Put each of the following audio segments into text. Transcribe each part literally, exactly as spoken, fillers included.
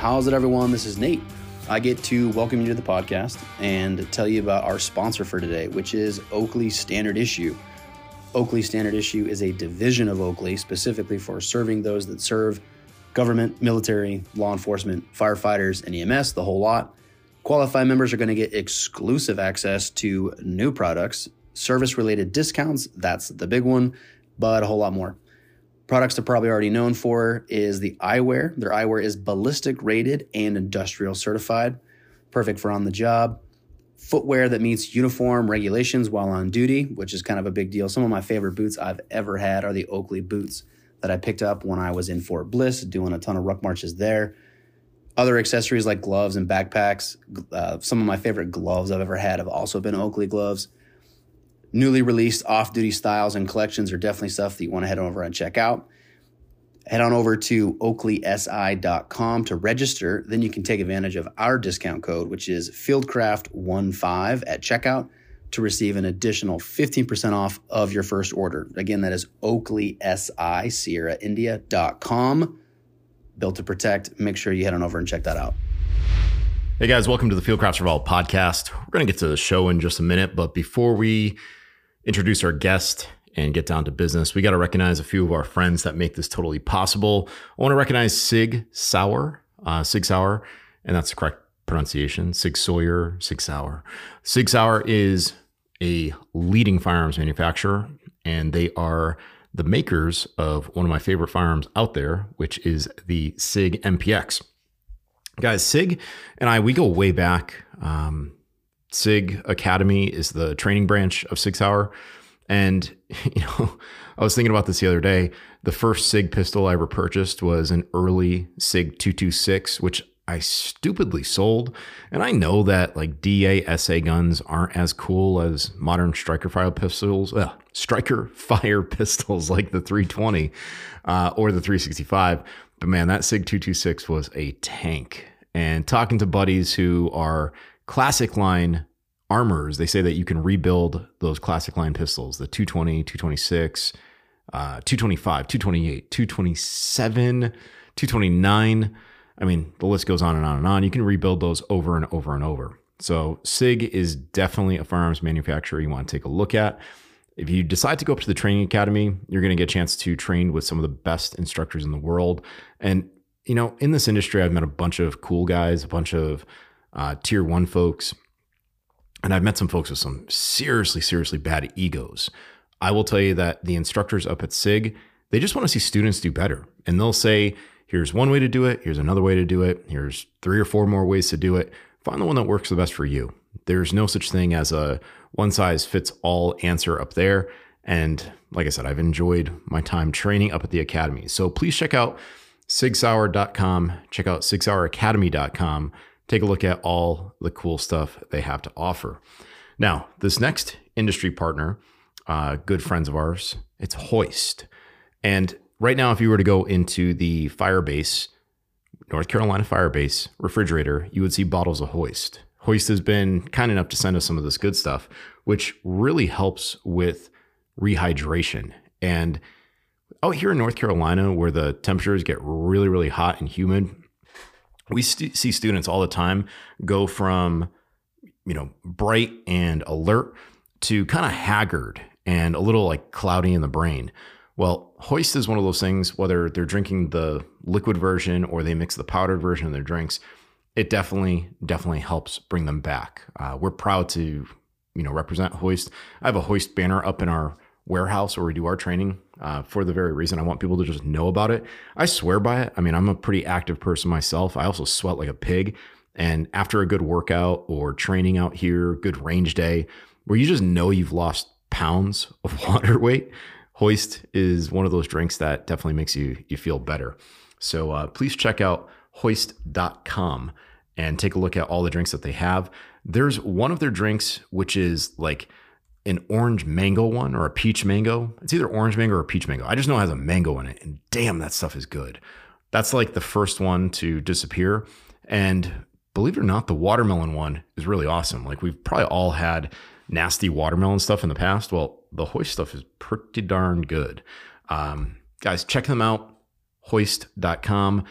How's it, everyone? This is Nate. I get to welcome you to the podcast and tell you about our sponsor for today, which is Oakley Standard Issue. Oakley Standard Issue is a division of Oakley specifically for serving those that serve government, military, law enforcement, firefighters, and E M S, the whole lot. Qualified members are going to get exclusive access to new products, service-related discounts, that's the big one, but a whole lot more. Products they're probably already known for is the eyewear. Their eyewear is ballistic rated and industrial certified, perfect for on the job. Footwear that meets uniform regulations while on duty, which is kind of a big deal. Some of my favorite boots I've ever had are the Oakley boots that I picked up when I was in Fort Bliss doing a ton of ruck marches there. Other accessories like gloves and backpacks. Uh, some of my favorite gloves I've ever had have also been Oakley gloves. Newly released off-duty styles and collections are definitely stuff that you want to head over and check out. Head on over to oakley s i dot com to register. Then you can take advantage of our discount code, which is fieldcraft fifteen at checkout to receive an additional fifteen percent off of your first order. Again, that is oakley s i sierra india dot com. Built to protect. Make sure you head on over and check that out. Hey guys, welcome to the Fieldcraft Survival Podcast. We're going to get to the show in just a minute, but before we introduce our guest and get down to business, we got to recognize a few of our friends that make this totally possible. I want to recognize Sig Sauer, uh, Sig Sauer, and that's the correct pronunciation, Sig Sauer, Sig Sauer. Sig Sauer is a leading firearms manufacturer, and they are the makers of one of my favorite firearms out there, which is the Sig M P X. Guys, Sig and I, we go way back. Um, Sig Academy is the training branch of Sig Sauer. And, you know, I was thinking about this the other day. The first Sig pistol I ever purchased was an early Sig two twenty-six, which I stupidly sold. And I know that like D A S A guns aren't as cool as modern striker fire pistols, uh, striker fire pistols like the three twenty uh, or the three sixty-five. But man, that Sig two twenty-six was a tank. And talking to buddies who are classic line armors, they say that you can rebuild those classic line pistols, the two twenty, two twenty-six, uh, two twenty-five, two twenty-eight, two twenty-seven, two twenty-nine. I mean, the list goes on and on and on. You can rebuild those over and over and over. So Sig is definitely a firearms manufacturer you want to take a look at. If you decide to go up to the training academy, you're going to get a chance to train with some of the best instructors in the world. And, you know, in this industry, I've met a bunch of cool guys, a bunch of uh, tier one folks, and I've met some folks with some seriously, seriously bad egos. I will tell you that the instructors up at Sig, they just want to see students do better. And they'll say, here's one way to do it. Here's another way to do it. Here's three or four more ways to do it. Find the one that works the best for you. There's no such thing as a one size fits all answer up there. And like I said, I've enjoyed my time training up at the academy. So please check out sig sauer dot com. Check out sig sauer academy dot com. Take a look at all the cool stuff they have to offer. Now, this next industry partner, uh, good friends of ours, it's Hoist. And right now, if you were to go into the Firebase, North Carolina Firebase refrigerator, you would see bottles of Hoist. Hoist has been kind enough to send us some of this good stuff, which really helps with rehydration. And out here in North Carolina, where the temperatures get really, really hot and humid, we st- see students all the time go from, you know, bright and alert to kind of haggard and a little like cloudy in the brain. Well, Hoist is one of those things, whether they're drinking the liquid version or they mix the powdered version in their drinks, it definitely, definitely helps bring them back. Uh, we're proud to, you know, represent Hoist. I have a Hoist banner up in our warehouse where we do our training uh, for the very reason I want people to just know about it. I swear by it. I mean, I'm a pretty active person myself. I also sweat like a pig. And after a good workout or training out here, good range day, where you just know you've lost pounds of water weight, Hoist is one of those drinks that definitely makes you you feel better. So uh, please check out hoist dot com and take a look at all the drinks that they have. There's one of their drinks, which is like an orange mango one or a peach mango. It's either orange mango or peach mango. I just know it has a mango in it, and damn, that stuff is good. That's like the first one to disappear. And believe it or not, the watermelon one is really awesome. Like we've probably all had nasty watermelon stuff in the past. Well, the Hoist stuff is pretty darn good. Um, guys, check them out, hoist dot com.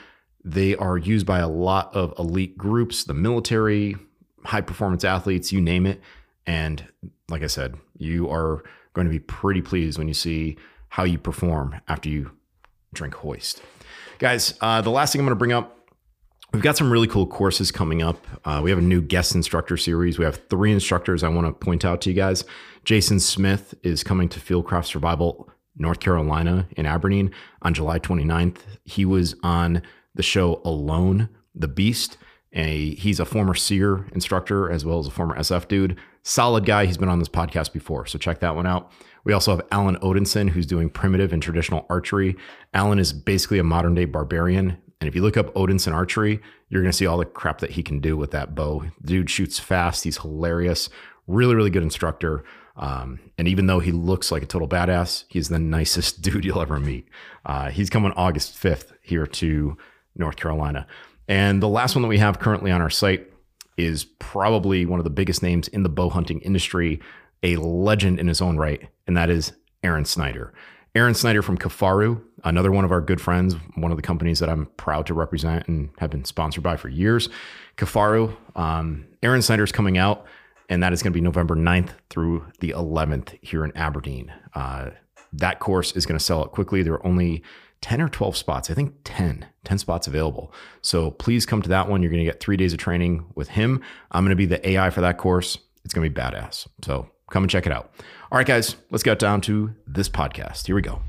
they are used by a lot of elite groups, the military, high performance athletes, you name it. And like I said, you are going to be pretty pleased when you see how you perform after you drink Hoist. Guys, uh, the last thing I'm going to bring up, we've got some really cool courses coming up. Uh, we have a new guest instructor series. We have three instructors I want to point out to you guys. Jason Smith is coming to Fieldcraft Survival North Carolina in Aberdeen on July twenty-ninth. He was on the show Alone, the Beast. A, he's a former SEER instructor as well as a former S F dude. Solid guy. He's been on this podcast before, so check that one out. We also have Alan Odinson, who's doing primitive and traditional archery. Alan is basically a modern day barbarian. And if you look up Odinson archery, you're going to see all the crap that he can do with that bow. Dude shoots fast. He's hilarious. Really, really good instructor. Um, and even though he looks like a total badass, he's the nicest dude you'll ever meet. Uh, he's coming August fifth here to North Carolina. And the last one that we have currently on our site is probably one of the biggest names in the bow hunting industry, a legend in his own right, and that is Aaron Snyder. Aaron Snyder from Kifaru, another one of our good friends, one of the companies that I'm proud to represent and have been sponsored by for years. Kifaru, um, Aaron Snyder's coming out, and that is going to be November ninth through the eleventh here in Aberdeen. Uh, that course is going to sell out quickly. There are only ten or twelve spots. I think ten, ten spots available. So please come to that one. You're going to get three days of training with him. I'm going to be the A I for that course. It's going to be badass. So come and check it out. All right, guys, let's get down to this podcast. Here we go.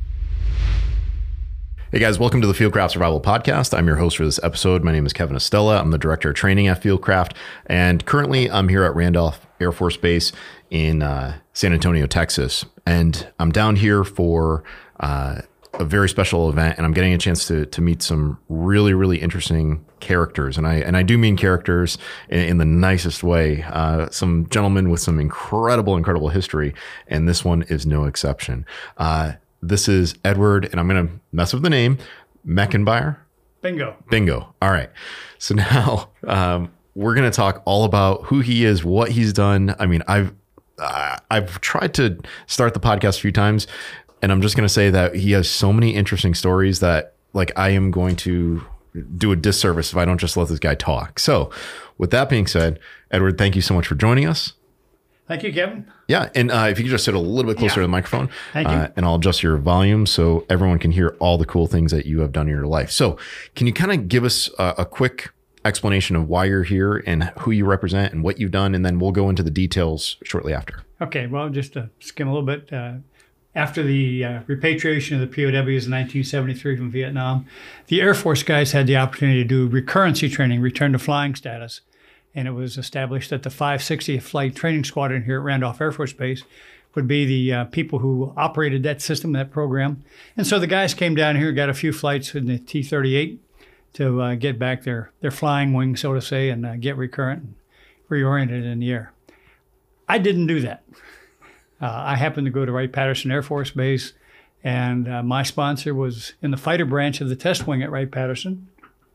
Hey guys, welcome to the Fieldcraft Survival Podcast. I'm your host for this episode. My name is Kevin Estella. I'm the director of training at Fieldcraft, and currently I'm here at Randolph Air Force Base in uh, San Antonio, Texas. And I'm down here for uh, a very special event, and I'm getting a chance to to meet some really, really interesting characters. And I and I do mean characters in, in the nicest way. Uh, some gentlemen with some incredible, incredible history, and this one is no exception. Uh, This is Edward, and I'm going to mess with the name, Meckenbauer. Bingo. Bingo. All right. So now um, we're going to talk all about who he is, what he's done. I mean, I've uh, I've tried to start the podcast a few times, and I'm just going to say that he has so many interesting stories that, like, I am going to do a disservice if I don't just let this guy talk. So with that being said, Edward, thank you so much for joining us. Thank you, Kevin. Yeah, and uh, if you could just sit a little bit closer Yeah. to the microphone, Thank you. Uh, and I'll adjust your volume so everyone can hear all the cool things that you have done in your life. So can you kind of give us a, a quick explanation of why you're here and who you represent and what you've done, and then we'll go into the details shortly after. Okay, well, just to skim a little bit, uh, after the uh, repatriation of the P O Ws in nineteen seventy-three from Vietnam, the Air Force guys had the opportunity to do recurrency training, return to flying status. And it was established that the five sixtieth Flight Training Squadron here at Randolph Air Force Base would be the uh, people who operated that system, that program. And so the guys came down here, got a few flights in the T thirty-eight to uh, get back their, their flying wing, so to say, and uh, get recurrent and reoriented in the air. I didn't do that. Uh, I happened to go to Wright-Patterson Air Force Base, and uh, my sponsor was in the fighter branch of the test wing at Wright-Patterson.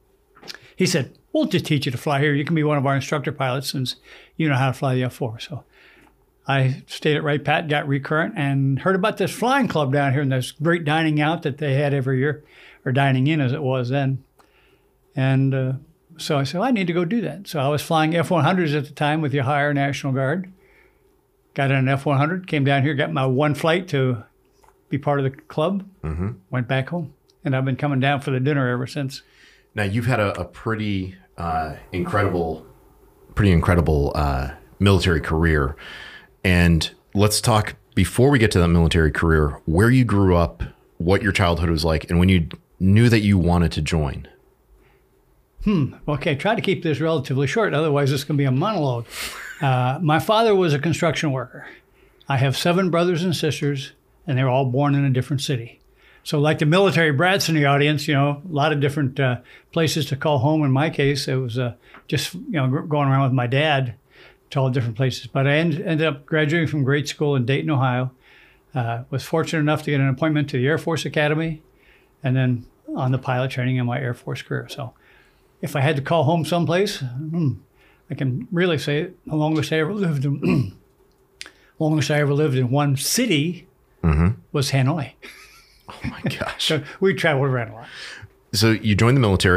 He said, we'll just teach you to fly here. You can be one of our instructor pilots since you know how to fly the F four. So I stayed at Wright-Pat, got recurrent, and heard about this flying club down here and this great dining out that they had every year, or dining in as it was then. And uh, so I said, well, I need to go do that. So I was flying F one hundreds at the time with the Ohio National Guard. Got in an F one hundred, came down here, got my one flight to be part of the club, mm-hmm. went back home. And I've been coming down for the dinner ever since. Now you've had a, a pretty uh, incredible, pretty incredible uh, military career, and let's talk before we get to that military career, where you grew up, what your childhood was like, and when you knew that you wanted to join. Hmm. Okay. Try to keep this relatively short. Otherwise, this can be a monologue. Uh, my father was a construction worker. I have seven brothers and sisters, and they were all born in a different city. So like the military brats in the audience, you know, a lot of different uh, places to call home. In my case, it was uh, just, you know, going around with my dad to all different places. But I end, ended up graduating from grade school in Dayton, Ohio. Uh, was fortunate enough to get an appointment to the Air Force Academy, and then on the pilot training in my Air Force career. So if I had to call home someplace, hmm, I can really say the longest I ever lived in, longest I ever lived in one city mm-hmm. was Hanoi. Oh my gosh. So we traveled around a lot. So you joined the military.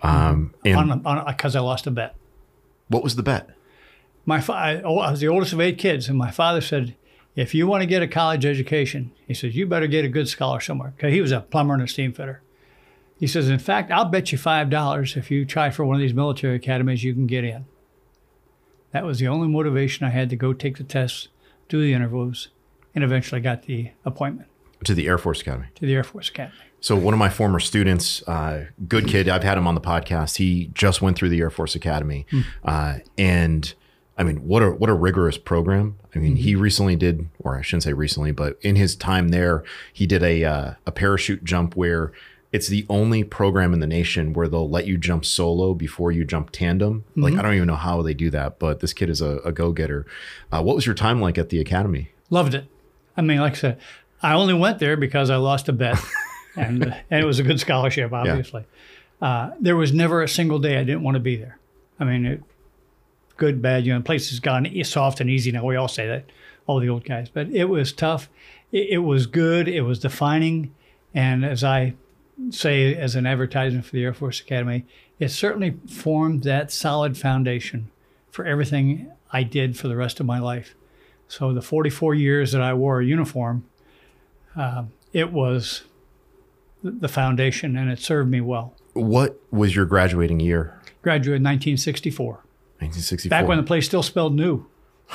Um, and because I lost a bet. What was the bet? My fa- I, oh, I was the oldest of eight kids, and my father said, if you want to get a college education, he says, you better get a good scholar somewhere. Because he was a plumber and a steam fitter. He says, in fact, I'll bet you five dollars if you try for one of these military academies, you can get in. That was the only motivation I had to go take the tests, do the interviews, and eventually got the appointment. To the Air Force Academy. To the Air Force Academy. So one of my former students, uh, good kid, I've had him on the podcast. He just went through the Air Force Academy. Mm. Uh, and I mean, what a what a rigorous program. I mean, mm-hmm. he recently did, or I shouldn't say recently, but in his time there, he did a uh, a parachute jump where it's the only program in the nation where they'll let you jump solo before you jump tandem. Mm-hmm. Like, I don't even know how they do that, but this kid is a, a go-getter. Uh, what was your time like at the academy? Loved it. I mean, like I said, I only went there because I lost a bet, and and it was a good scholarship, obviously. Yeah. Uh, there was never a single day I didn't want to be there. I mean, it, good, bad, you know, the place has gone soft and easy now. We all say that, all the old guys. But it was tough. It, it was good. It was defining. And as I say as an advertisement for the Air Force Academy, it certainly formed that solid foundation for everything I did for the rest of my life. So the forty-four years that I wore a uniform, uh, it was the foundation, and it served me well. What was your graduating year? Graduated in nineteen sixty-four. nineteen sixty-four. Back when the place still spelled new.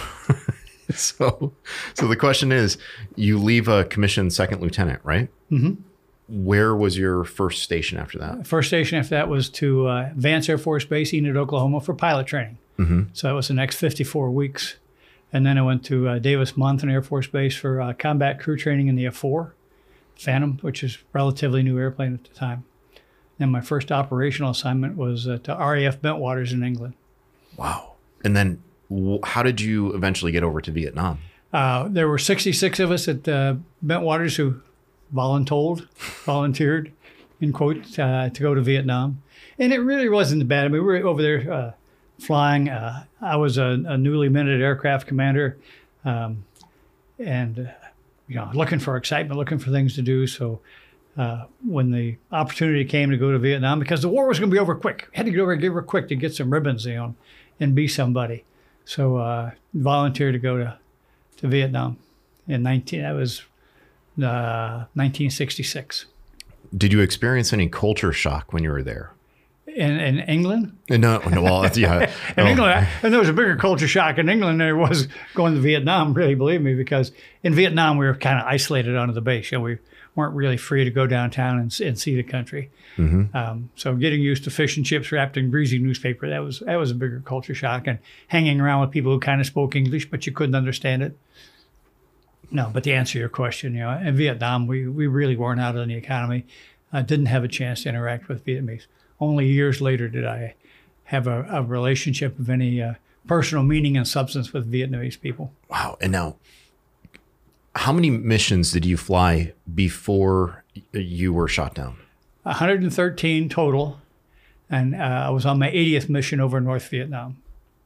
so, so the question is, you leave a commissioned second lieutenant, right? Mm-hmm. Where was your first station after that? First station after that was to uh, Vance Air Force Base, Enid, Oklahoma, for pilot training. Mm-hmm. So that was the next fifty-four weeks. And then I went to uh, Davis-Monthan Air Force Base for uh, combat crew training in the F four, Phantom, which is a relatively new airplane at the time. And my first operational assignment was uh, to R A F Bentwaters in England. Wow. And then w- how did you eventually get over to Vietnam? Uh, there were sixty-six of us at uh, Bentwaters who voluntold, volunteered, in quotes, uh, to go to Vietnam. And it really wasn't bad. I mean, we were over there uh, flying. Uh, I was a, a newly minted aircraft commander um, and, uh, you know, looking for excitement, looking for things to do. So uh, when the opportunity came to go to Vietnam, because the war was going to be over quick, had to get over and get over quick to get some ribbons, you know, and be somebody. So uh, volunteered to go to, to Vietnam in nineteen. That was uh, nineteen sixty-six. Did you experience any culture shock when you were there? In, in England? No, no. Well, that's, yeah. in oh. England, and there was a bigger culture shock in England than there was going to Vietnam. Really, believe me, because in Vietnam we were kind of isolated onto the base. You know, we weren't really free to go downtown and, and see the country. Mm-hmm. Um, so getting used to fish and chips wrapped in greasy newspaper, that was that was a bigger culture shock. And hanging around with people who kind of spoke English, but you couldn't understand it. No, but to answer your question, you know, in Vietnam, we, we really weren't out on the economy. I didn't have a chance to interact with Vietnamese. Only years later did I have a, a relationship of any uh, personal meaning and substance with Vietnamese people. Wow. And now, how many missions did you fly before you were shot down? one hundred thirteen total. And uh, I was on my eightieth mission over North Vietnam.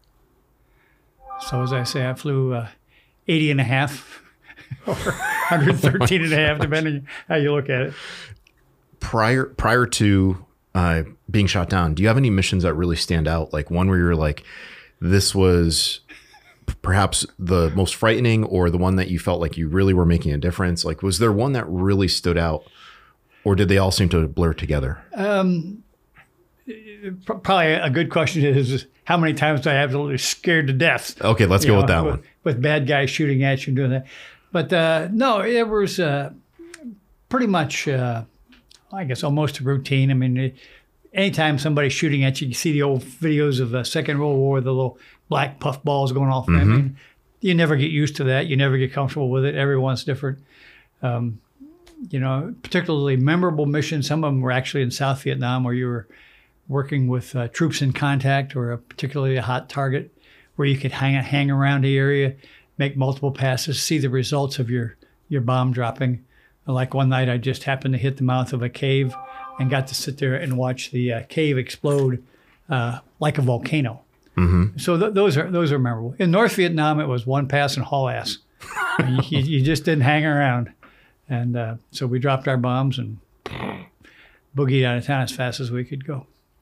So as I say, I flew uh, eighty and a half or one hundred thirteen and a half, depending how you look at it. Prior, prior to uh, being shot down, do you have any missions that really stand out? Like one where you're like, this was perhaps the most frightening, or the one that you felt like you really were making a difference? Like, was there one that really stood out, or did they all seem to blur together? Um, probably a good question is, how many times did I have to scared to death? Okay, let's go know, with that with, one. With bad guys shooting at you and doing that. But uh, no, it was uh, pretty much, uh, I guess, almost a routine. I mean, it, anytime somebody's shooting at you, you see the old videos of the Second World War, the little black puff balls going off. Mm-hmm. I mean, you never get used to that. You never get comfortable with it. Everyone's different. Um, you know, particularly memorable missions. Some of them were actually in South Vietnam, where you were working with uh, troops in contact, or a particularly a hot target, where you could hang hang around the area, make multiple passes, see the results of your your bomb dropping. Like one night, I just happened to hit the mouth of a cave and got to sit there and watch the uh, cave explode uh, like a volcano. Mm-hmm. So th- those are those are memorable. In North Vietnam, it was one pass and haul ass. you, you just didn't hang around, and uh, so we dropped our bombs and boogied out of town as fast as we could go.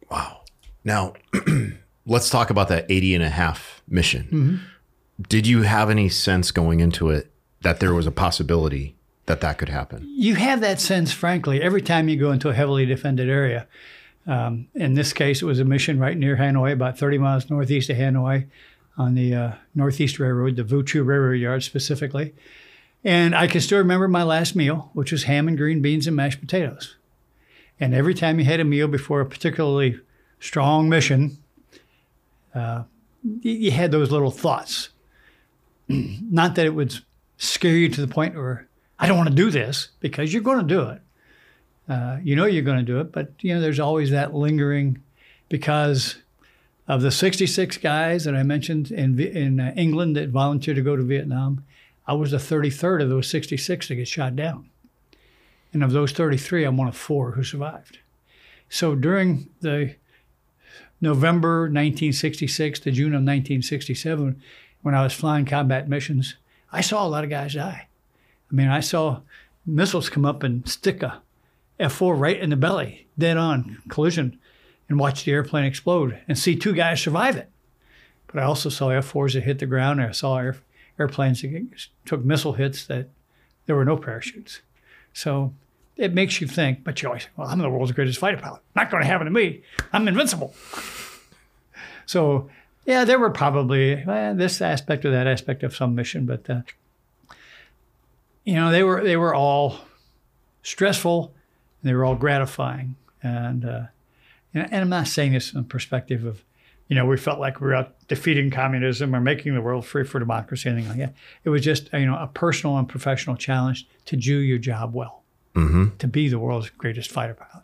Wow. Now, let's talk about that eighty and a half mission. Mm-hmm. Did you have any sense going into it that there was a possibility that that could happen? You have that sense, frankly, every time you go into a heavily defended area. Um, in this case, it was a mission right near Hanoi, about thirty miles northeast of Hanoi on the uh, Northeast Railroad, the Vu Chu Railroad Yard specifically. And I can still remember my last meal, which was ham and green beans and mashed potatoes. And every time you had a meal before a particularly strong mission, uh, you had those little thoughts. Not that it would scare you to the point where I don't want to do this, because you're going to do it. Uh, you know you're going to do it, but you know there's always that lingering, because of the sixty-six guys that I mentioned in in uh, England that volunteered to go to Vietnam, I was the thirty-third of those sixty-six to get shot down. And of those thirty-three, I'm one of four who survived. So during the November nineteen sixty-six to June of nineteen sixty-seven, when I was flying combat missions, I saw a lot of guys die. I mean, I saw missiles come up and stick a F four right in the belly, dead on collision, and watch the airplane explode and see two guys survive it. But I also saw F fours that hit the ground, and I saw air, airplanes that took missile hits that there were no parachutes. So it makes you think, but you always think, well, I'm the world's greatest fighter pilot. Not going to happen to me. I'm invincible. So, yeah, there were probably well, this aspect or that aspect of some mission, but, uh, you know, they were they were all stressful, and they were all gratifying. And, uh, and, and I'm not saying this from the perspective of, you know, we felt like we were out defeating communism or making the world free for democracy, anything like that. It was just, you know, a personal and professional challenge to do your job well, mm-hmm. to be the world's greatest fighter pilot.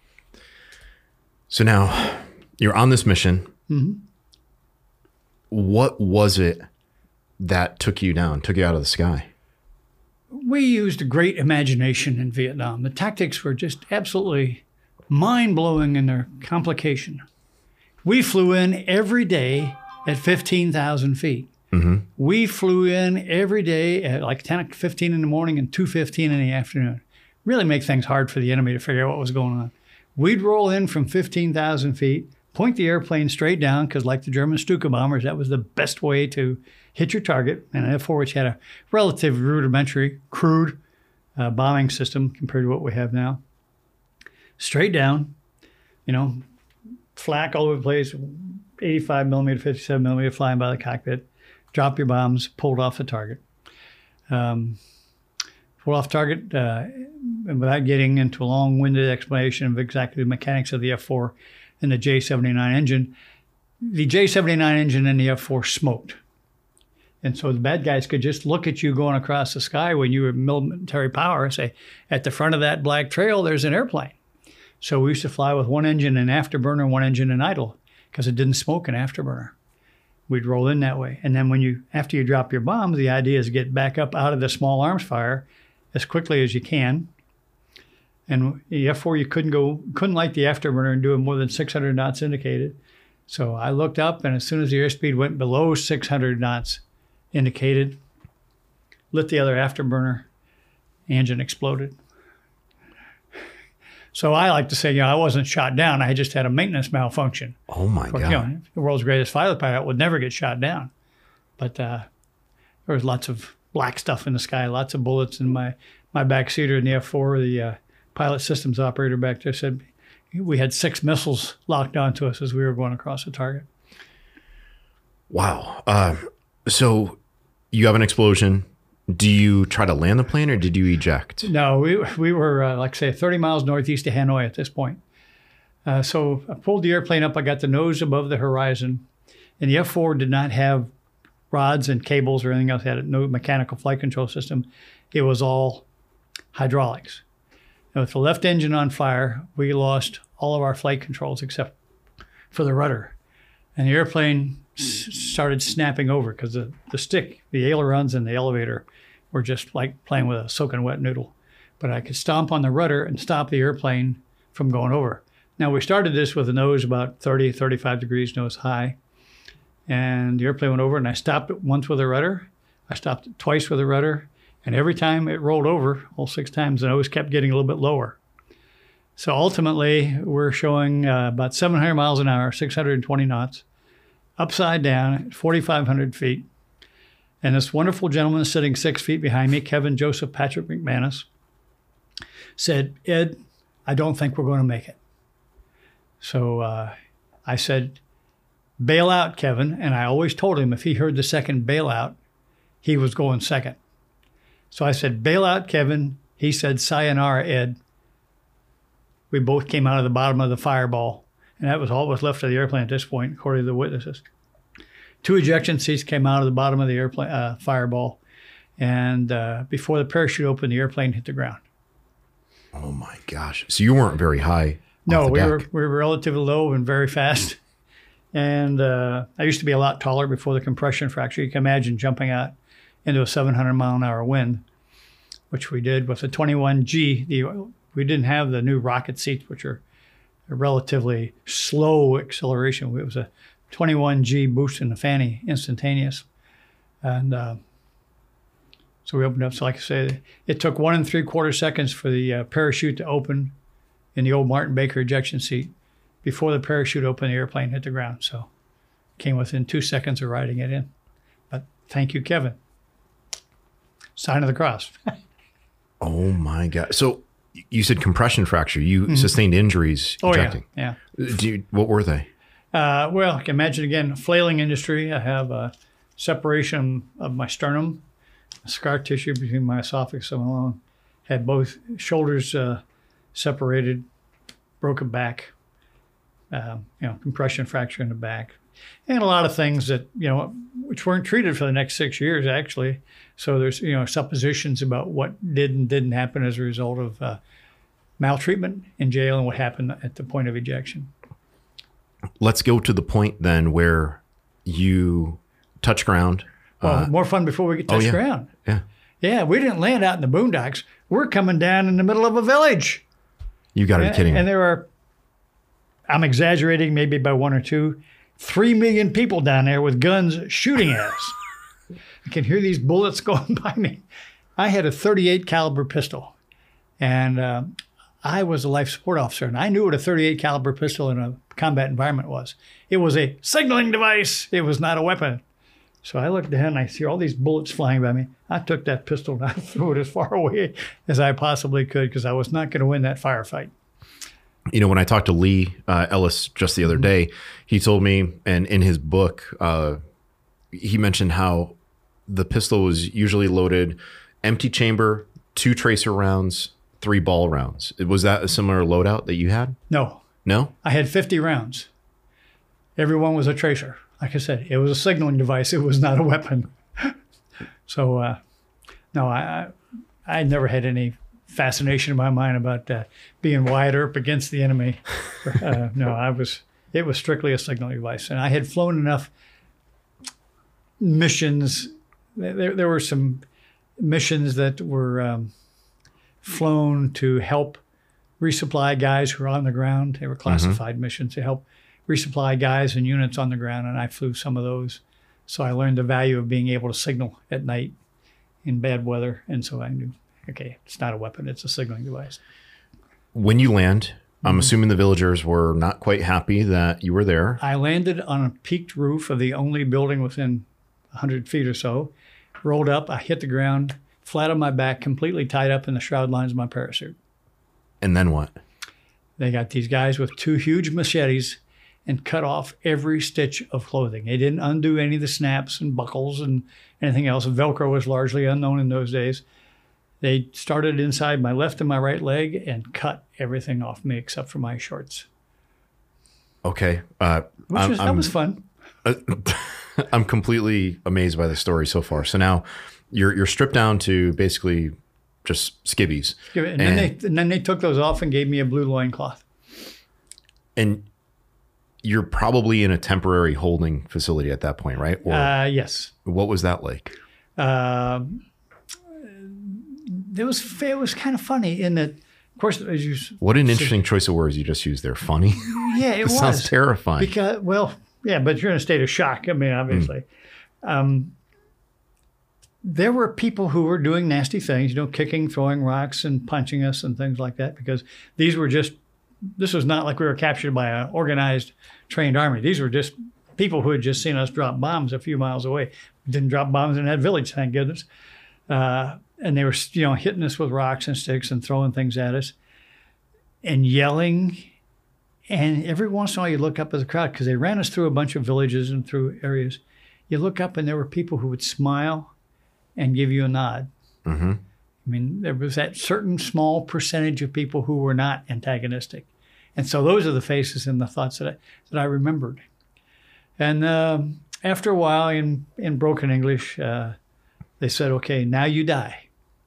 So now you're on this mission. Mm-hmm. What was it that took you down, took you out of the sky? We used a great imagination in Vietnam. The tactics were just absolutely mind-blowing in their complication. We flew in every day at fifteen thousand feet. Mm-hmm. We flew in every day at like ten fifteen in the morning and two fifteen in the afternoon. Really make things hard for the enemy to figure out what was going on. We'd roll in from fifteen thousand feet, point the airplane straight down, because like the German Stuka bombers, that was the best way to hit your target. And an F four, which had a relatively rudimentary, crude uh, bombing system compared to what we have now. Straight down, you know, flak all over the place, eighty-five millimeter, fifty-seven millimeter flying by the cockpit. Drop your bombs, pulled off the target. Um, pulled off target uh, without getting into a long-winded explanation of exactly the mechanics of the F four and the J seventy-nine engine. The J seventy-nine engine and the F four smoked. And so the bad guys could just look at you going across the sky when you were military power and say, at the front of that black trail, there's an airplane. So we used to fly with one engine in afterburner, one engine in idle, because it didn't smoke in afterburner. We'd roll in that way. And then when you, after you drop your bombs, the idea is to get back up out of the small arms fire as quickly as you can. And the F four, you couldn't go, couldn't light the afterburner and do it more than six hundred knots indicated. So I looked up, and as soon as the airspeed went below six hundred knots indicated, lit the other afterburner, engine exploded. So I like to say, you know, I wasn't shot down. I just had a maintenance malfunction. Oh, my Of course, God. You know, the world's greatest fighter pilot would never get shot down. But uh, there was lots of black stuff in the sky, lots of bullets in my, my backseater in the F four. The uh, pilot systems operator back there said we had six missiles locked onto us as we were going across the target. Wow. Uh, so you have an explosion. Do you try to land the plane, or did you eject? No, we we were, uh, like I say, thirty miles northeast of Hanoi at this point. Uh, so I pulled the airplane up. I got the nose above the horizon. And the F four did not have rods and cables or anything else. It had no mechanical flight control system. It was all hydraulics. And with the left engine on fire, we lost all of our flight controls except for the rudder. And the airplane s- started snapping over because the, the stick, the ailerons and the elevator were just like playing with a soaking wet noodle. But I could stomp on the rudder and stop the airplane from going over. Now, we started this with a nose about thirty, thirty-five degrees nose high. And the airplane went over, and I stopped it once with a rudder. I stopped it twice with a rudder. And every time it rolled over, all six times, the nose kept getting a little bit lower. So ultimately, we're showing uh, about seven hundred miles an hour, six hundred twenty knots, upside down at forty-five hundred feet. And this wonderful gentleman sitting six feet behind me, Kevin Joseph Patrick McManus, said, Ed, I don't think we're going to make it. So uh, I said, bail out, Kevin. And I always told him if he heard the second bailout, he was going second. So I said, bail out, Kevin. He said, sayonara, Ed. We both came out of the bottom of the fireball. And that was all that was left of the airplane at this point, according to the witnesses. Two ejection seats came out of the bottom of the airplane uh, fireball. And uh, before the parachute opened, the airplane hit the ground. Oh, my gosh. So you weren't very high? No, off the we deck. were, we were relatively low and very fast. And uh, I used to be a lot taller before the compression fracture. You can imagine jumping out into a seven hundred mile an hour wind, which we did with a twenty-one G. The, we didn't have the new rocket seats, which are a relatively slow acceleration. It was a twenty-one G boost in the fanny, instantaneous. And uh, so we opened up. So like I said, it took one and three quarter seconds for the uh, parachute to open in the old Martin Baker ejection seat. Before the parachute opened, the airplane hit the ground. So came within two seconds of riding it in. But thank you, Kevin. Sign of the cross. Oh, my God. So you said compression fracture. You mm-hmm. sustained injuries oh, ejecting. Yeah. yeah. Do you, what were they? Uh, well, I can imagine, again, flailing industry. I have a separation of my sternum, scar tissue between my esophagus and my lung. Had both shoulders uh, separated, broken back, uh, you know, compression fracture in the back. And a lot of things that, you know, which weren't treated for the next six years, actually. So there's, you know, suppositions about what did and didn't happen as a result of uh, maltreatment in jail and what happened at the point of ejection. Let's go to the point then where you touch ground. Well, uh, more fun before we get touch oh, yeah. ground. Yeah. Yeah, we didn't land out in the boondocks. We're coming down in the middle of a village. You got to be kidding me. And there are, I'm exaggerating maybe by one or two, three million people down there with guns shooting at us. I can hear these bullets going by me. I had a thirty-eight caliber pistol, and uh, I was a life support officer, and I knew what a thirty-eight caliber pistol in a combat environment was. It was a signaling device. It was not a weapon. So I looked down and I see all these bullets flying by me. I took that pistol and I threw it as far away as I possibly could because I was not going to win that firefight. You know, when I talked to Lee uh, Ellis just the other Mm-hmm. day, he told me, and in his book, uh, he mentioned how the pistol was usually loaded empty chamber, two tracer rounds, three ball rounds. Was that a similar loadout that you had? No. No? I had fifty rounds. Every one was a tracer. Like I said, it was a signaling device. It was not a weapon. So, uh, no, I, I I never had any fascination in my mind about uh, being wide up against the enemy. Uh, no, I was. It was strictly a signaling device, and I had flown enough missions. There, there were some missions that were um, flown to help resupply guys who were on the ground. They were classified mm-hmm. missions to help resupply guys and units on the ground, and I flew some of those. So I learned the value of being able to signal at night in bad weather, and so I knew, okay, it's not a weapon, it's a signaling device. When you land, I'm Mm-hmm. assuming the villagers were not quite happy that you were there. I landed on a peaked roof of the only building within one hundred feet or so, rolled up, I hit the ground, flat on my back, completely tied up in the shroud lines of my parachute. And then what? They got these guys with two huge machetes and cut off every stitch of clothing. They didn't undo any of the snaps and buckles and anything else. Velcro was largely unknown in those days. They started inside my left and my right leg and cut everything off me except for my shorts. Okay. Uh, Which was, that was fun. Uh, I'm completely amazed by the story so far. So now you're you're stripped down to basically just skivvies. And, and, then they, and then they took those off and gave me a blue loincloth. And you're probably in a temporary holding facility at that point, right? Or uh, yes. What was that like? Uh, it was it was kind of funny in that, of course, as you. What an interesting choice of words you just used there. Funny. Yeah, it was. Sounds terrifying. Because, well, yeah, but you're in a state of shock. I mean, obviously. Mm. Um, there were people who were doing nasty things, you know, kicking, throwing rocks and punching us and things like that, because these were just this was not like we were captured by an organized, trained army. These were just people who had just seen us drop bombs a few miles away. We didn't drop bombs in that village, thank goodness. Uh, and they were, you know, hitting us with rocks and sticks and throwing things at us and yelling. And every once in a while you look up at the crowd because they ran us through a bunch of villages and through areas. You look up and there were people who would smile and give you a nod. Mm-hmm. I mean, there was that certain small percentage of people who were not antagonistic. And so those are the faces and the thoughts that I, that I remembered. And um, after a while, in, in broken English, uh, they said, okay, now you die.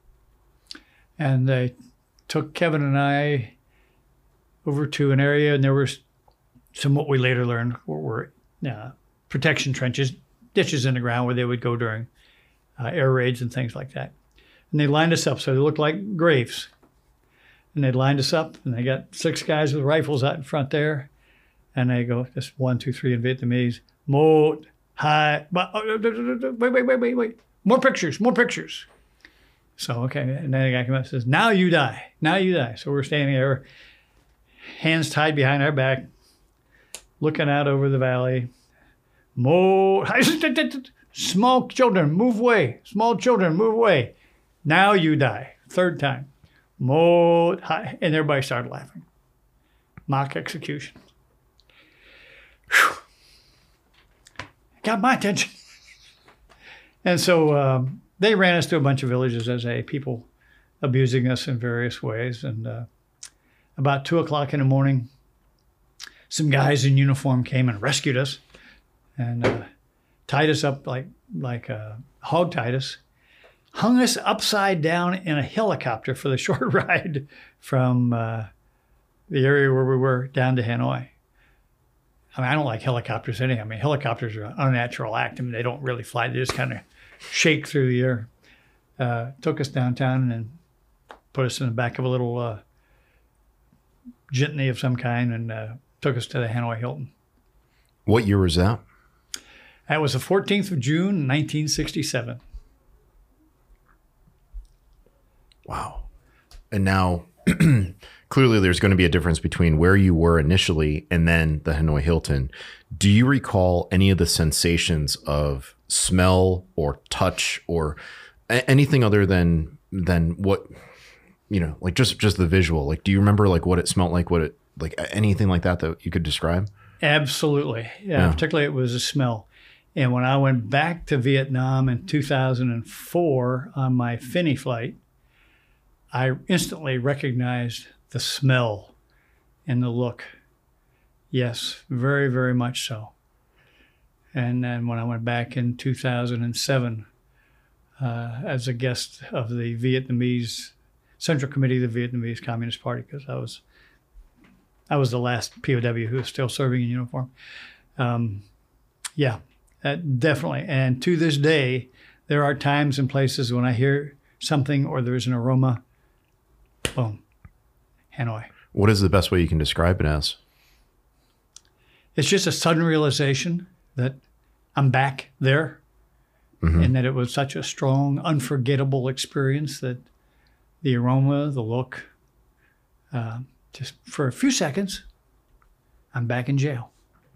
And they took Kevin and I over to an area, and there was some what we later learned were, were uh, protection trenches, ditches in the ground where they would go during uh, air raids and things like that. And they lined us up so they looked like graves. And they lined us up, and they got six guys with rifles out in front there. And they go, just one, two, three in Vietnamese. Mot, hai, wait, wait, wait, wait, wait. More pictures, more pictures. So, okay. And then the guy comes up and says, now you die, now you die. So we're standing there, hands tied behind our back, looking out over the valley. Mot, small children, move away. Small children, move away. Now you die. Third time. Mot, hai. And everybody started laughing. Mock execution. Whew. Got my attention. And so um, they ran us to a bunch of villages as a people abusing us in various ways. And uh, about two o'clock in the morning, some guys in uniform came and rescued us and uh, tied us up like like uh, hog tied us, hung us upside down in a helicopter for the short ride from uh, the area where we were down to Hanoi. I mean, I don't like helicopters anyhow. I mean, helicopters are an unnatural act. I mean, they don't really fly. They just kind of shake through the air. Uh, took us downtown and then put us in the back of a little uh, jitney of some kind and uh, took us to the Hanoi Hilton. What year was that? That was the fourteenth of June, nineteen sixty-seven. Wow. And now... Clearly, there's going to be a difference between where you were initially and then the Hanoi Hilton. Do you recall any of the sensations of smell or touch or a- anything other than than what, you know, like just just the visual? Like, do you remember like what it smelled like? What it like anything like that that you could describe? Absolutely, yeah. Yeah. Particularly, it was a smell. And when I went back to Vietnam in two thousand four on my Finney flight, I instantly recognized the smell and the look. Yes, very, very much so. And then when I went back in two thousand seven uh, as a guest of the Vietnamese Central Committee of the Vietnamese Communist Party, because I was I was the last P O W who was still serving in uniform. Um, yeah, uh, definitely. And to this day, there are times and places when I hear something or there's an aroma, boom, Hanoi. What is the best way you can describe it as? It's just a sudden realization that I'm back there, mm-hmm. and that it was such a strong, unforgettable experience that the aroma, the look, uh, just for a few seconds, I'm back in jail.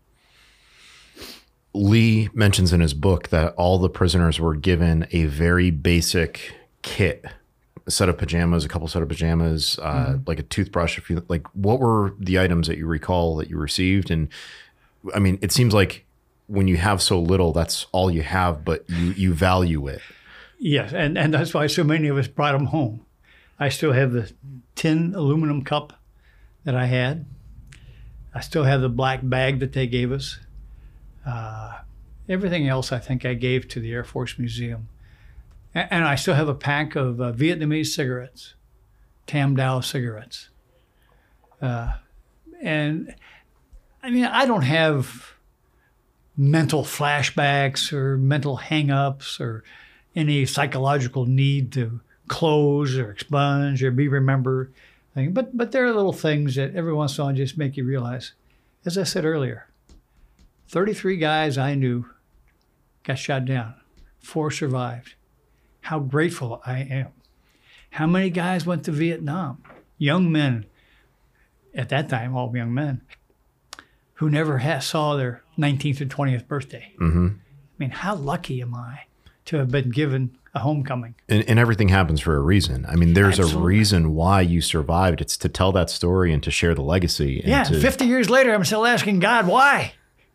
Lee mentions in his book that all the prisoners were given a very basic kit. A set of pajamas, a couple set of pajamas, uh, mm-hmm. like a toothbrush. If you like, what were the items that you recall that you received? And I mean, it seems like when you have so little, that's all you have, but you you value it. Yes, and and that's why so many of us brought them home. I still have the tin aluminum cup that I had. I still have the black bag that they gave us. Uh, everything else, I think, I gave to the Air Force Museum. And I still have a pack of uh, Vietnamese cigarettes, Tam Dao cigarettes. Uh, and I mean, I don't have mental flashbacks or mental hang-ups or any psychological need to close or expunge or be remembered. But, but there are little things that every once in a while just make you realize, as I said earlier, thirty-three guys I knew got shot down. Four survived. How grateful I am. How many guys went to Vietnam? Young men at that time, all young men, who never ha- saw their nineteenth or twentieth birthday. Mm-hmm. I mean, how lucky am I to have been given a homecoming? And, and everything happens for a reason. I mean, there's Absolutely. a reason why you survived. It's to tell that story and to share the legacy. And Yeah, to, fifty years later, I'm still asking God, why?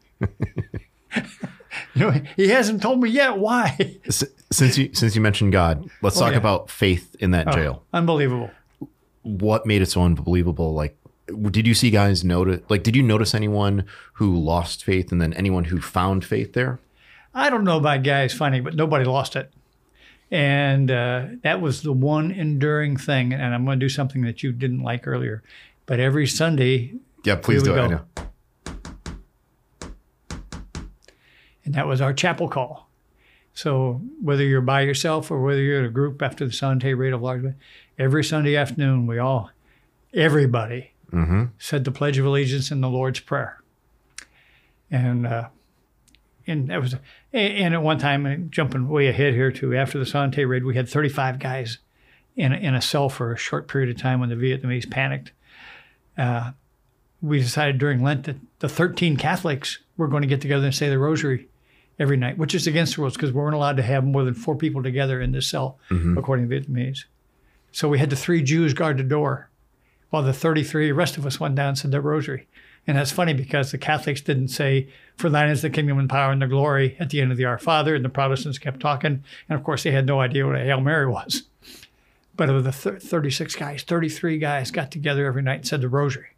You know, he hasn't told me yet why. Since you since you mentioned God, let's Oh, talk yeah. about faith in that Oh, jail. Unbelievable. What made it so unbelievable? Like, did you see guys notice? Like, did you notice anyone who lost faith, and then anyone who found faith there? I don't know about guys finding, but nobody lost it. And uh, that was the one enduring thing. And I'm going to do something that you didn't like earlier. But every Sunday, Yeah, please Here do we it. I go. know. and that was our chapel call. So whether you're by yourself or whether you're in a group after the Sancte Rite of Large, every Sunday afternoon, we all, everybody, Mm-hmm. said the Pledge of Allegiance and the Lord's Prayer. And uh, and that was, and at one time, and jumping way ahead here too, after the Sancte Raid, we had thirty-five guys in a, in a cell for a short period of time when the Vietnamese panicked. Uh, we decided during Lent that the thirteen Catholics were going to get together and say the Rosary every night, which is against the rules because we weren't allowed to have more than four people together in this cell, Mm-hmm. according to Vietnamese. So we had the three Jews guard the door, while the thirty-three rest of us went down and said the Rosary. And that's funny because the Catholics didn't say, "For thine is the kingdom and power and the glory," at the end of the Our Father, and the Protestants kept talking. And of course, they had no idea what a Hail Mary was. But of the th- thirty-six guys, thirty-three guys got together every night and said the Rosary.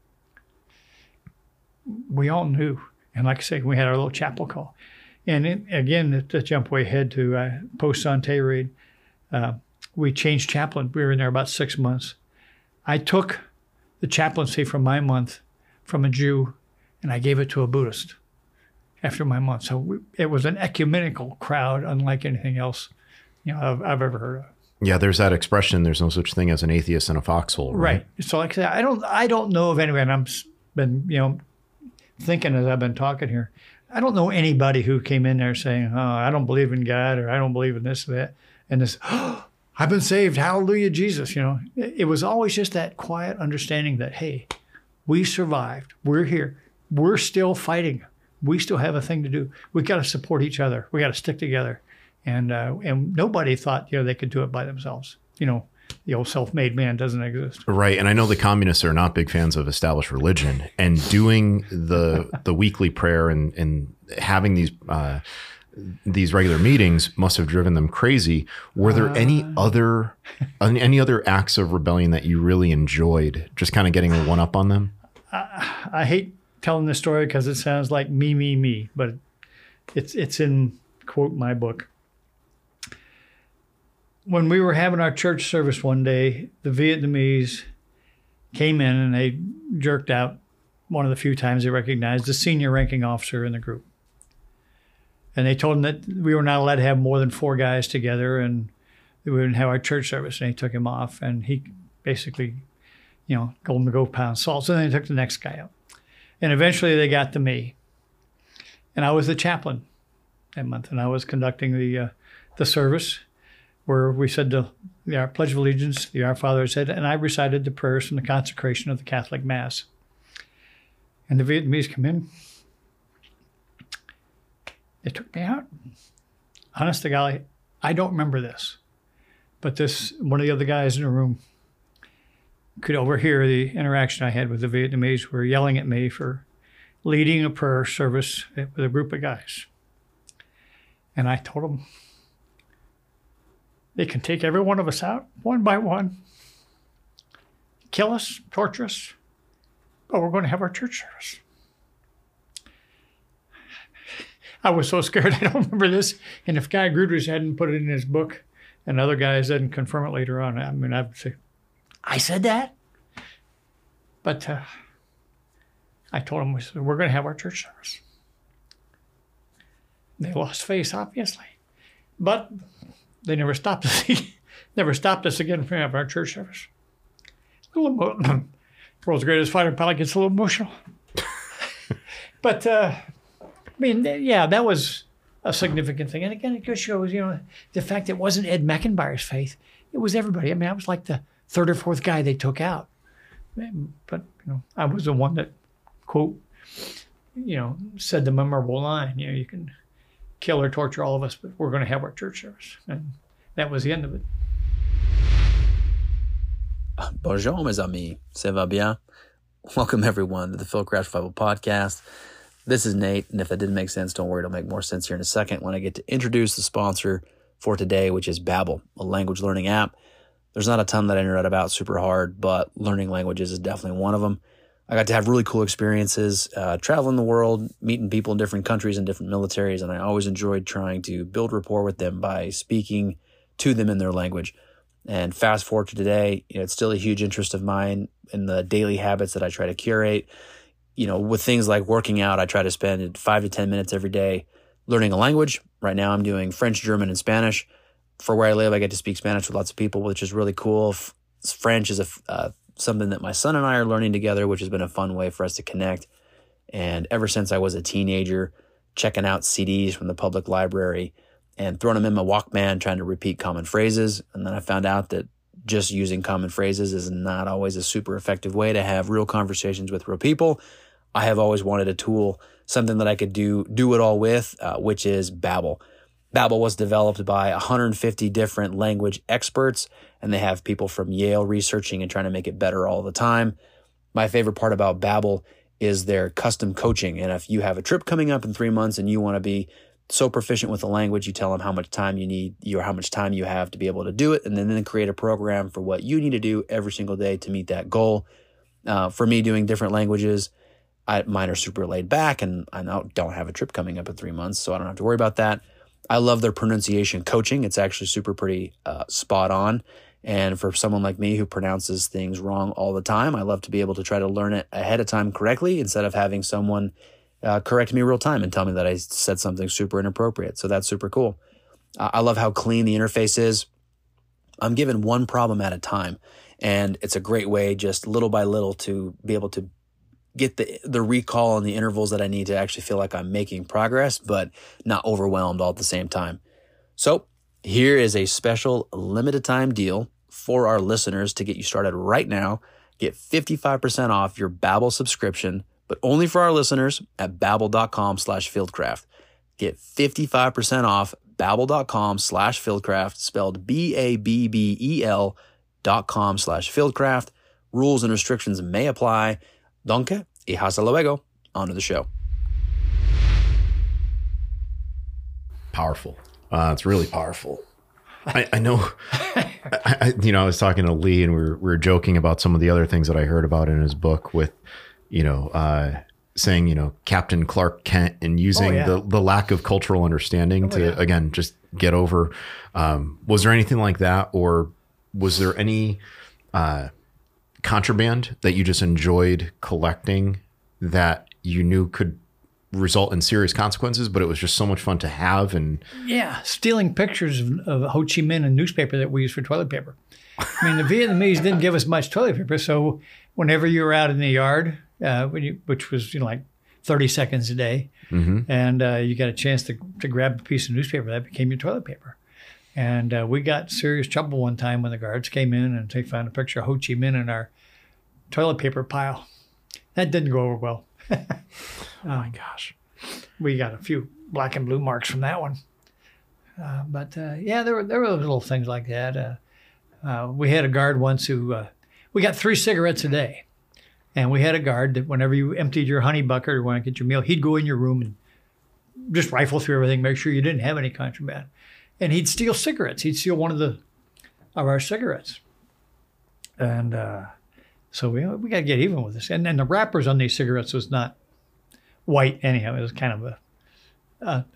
We all knew. And like I say, we had our little chapel call. And it, again, to jump way ahead to uh, post-Sancte Raid, uh, we changed chaplain. We were in there about six months. I took the chaplaincy from my month from a Jew, and I gave it to a Buddhist after my month. So we, it was an ecumenical crowd, unlike anything else, you know, I've, I've ever heard of. Yeah, there's that expression. There's no such thing as an atheist in a foxhole. Right. Right. So like I said, I don't, I don't know of anyone. I'm s- been, you know, thinking as I've been talking here. I don't know anybody who came in there saying, "Oh, I don't believe in God," or "I don't believe in this or that," and this. "Oh, I've been saved. Hallelujah, Jesus." You know, it, it was always just that quiet understanding that, hey, we survived. We're here. We're still fighting. We still have a thing to do. We got to support each other. We got to stick together. And uh, and nobody thought, you know, they could do it by themselves. You know, the old self-made man doesn't exist. Right. And I know the communists are not big fans of established religion, and doing the the weekly prayer and, and having these uh, these regular meetings must have driven them crazy. Were there any Uh. other any other acts of rebellion that you really enjoyed, just kind of getting a one up on them? I hate telling this story because it sounds like me, me, me, but it's it's in, quote, my book. When we were having our church service one day, the Vietnamese came in and they jerked out one of the few times they recognized the senior ranking officer in the group. And they told him that we were not allowed to have more than four guys together and we wouldn't have our church service. And they took him off and he basically, you know, told him to go pound salt. So then they took the next guy out. And eventually they got to me. And I was the chaplain that month. And I was conducting the uh, the service where we said the, the our Pledge of Allegiance, the Our Father said, and I recited the prayers from the consecration of the Catholic Mass. And the Vietnamese come in. They took me out. Honest to golly, I don't remember this. But this, one of the other guys in the room could overhear the interaction I had with the Vietnamese who were yelling at me for leading a prayer service with a group of guys. And I told them, they can take every one of us out one by one, kill us, torture us, but we're going to have our church service. I was so scared I don't remember this. And if Guy Gruders hadn't put it in his book and other guys didn't confirm it later on, I mean, I'd say, I said that? But uh, I told them, we said, we're going to have our church service. They lost face, obviously. But they never stopped us. never stopped us again from having our church service. A little emo- world's greatest fighter pilot gets a little emotional. But, uh, I mean, yeah, that was a significant thing. And again, it just shows, you know, the fact it wasn't Ed Meckenbauer's faith. It was everybody. I mean, I was like the third or fourth guy they took out. But, you know, I was the one that, quote, you know, said the memorable line, you know, you can kill or torture all of us, but we're going to have our church service. And that was the end of it. Bonjour, mes amis. Ça va bien? Welcome, everyone, to the Fieldcraft Revival Podcast. This is Nate, and if that didn't make sense, don't worry, it'll make more sense here in a second when I get to introduce the sponsor for today, which is Babbel, a language learning app. There's not a ton that I nerd about super hard, but learning languages is definitely one of them. I got to have really cool experiences uh, traveling the world, meeting people in different countries and different militaries, and I always enjoyed trying to build rapport with them by speaking to them in their language. And fast forward to today, you know, it's still a huge interest of mine in the daily habits that I try to curate. You know, with things like working out, I try to spend five to ten minutes every day learning a language. Right now I'm doing French, German, and Spanish. For where I live, I get to speak Spanish with lots of people, which is really cool. French is a, uh, something that my son and I are learning together, which has been a fun way for us to connect. And ever since I was a teenager, checking out C Ds from the public library and throwing them in my Walkman, trying to repeat common phrases. And then I found out that just using common phrases is not always a super effective way to have real conversations with real people. I have always wanted a tool, something that I could do do it all with, uh, which is Babbel. Babbel was developed by one hundred fifty different language experts, and they have people from Yale researching and trying to make it better all the time. My favorite part about Babbel is their custom coaching. And if you have a trip coming up in three months and you want to be so proficient with the language, you tell them how much time you need or how much time you have to be able to do it, and then, then create a program for what you need to do every single day to meet that goal. Uh, for me, doing different languages, I, mine are super laid back, and I don't have a trip coming up in three months, so I don't have to worry about that. I love their pronunciation coaching. It's actually super pretty uh, spot on. And for someone like me who pronounces things wrong all the time, I love to be able to try to learn it ahead of time correctly instead of having someone uh, correct me real time and tell me that I said something super inappropriate. So that's super cool. Uh, I love how clean the interface is. I'm given one problem at a time, and it's a great way just little by little to be able to get the the recall and the intervals that I need to actually feel like I'm making progress, but not overwhelmed all at the same time. So here is a special limited time deal for our listeners to get you started right now. Get fifty-five percent off your Babbel subscription, but only for our listeners at babbel.com slash fieldcraft. Get fifty-five percent off babbel.com slash fieldcraft, spelled B A B B E L dot com slash fieldcraft. Rules and restrictions may apply. Donke y hasta luego. On to the show. Powerful. Uh, it's really powerful. I, I know, I, I, you know, I was talking to Lee and we were, we were joking about some of the other things that I heard about in his book with, you know, uh, saying, you know, Captain Clark Kent and using oh, yeah. the, the lack of cultural understanding oh, to, yeah. again, just get over. Um, was there anything like that, or was there any, uh, contraband that you just enjoyed collecting that you knew could result in serious consequences, but it was just so much fun to have? And yeah, stealing pictures of, of Ho Chi Minh and newspaper that we use for toilet paper. I mean, the Vietnamese didn't give us much toilet paper, so whenever you were out in the yard, uh, when you, which was you know like thirty seconds a day, mm-hmm. and uh, you got a chance to to grab a piece of newspaper, that became your toilet paper. And uh, we got serious trouble one time when the guards came in and they found a picture of Ho Chi Minh in our toilet paper pile. That didn't go over well. Oh my gosh. We got a few black and blue marks from that one. Uh, but uh, yeah, there were there were little things like that. Uh, uh, we had a guard once who, uh, we got three cigarettes a day. And we had a guard that whenever you emptied your honey bucket or want to get your meal, he'd go in your room and just rifle through everything, make sure you didn't have any contraband. And he'd steal cigarettes. He'd steal one of the of our cigarettes. And uh, so we we got to get even with this. And then the wrappers on these cigarettes was not white anyhow. It was kind of a a,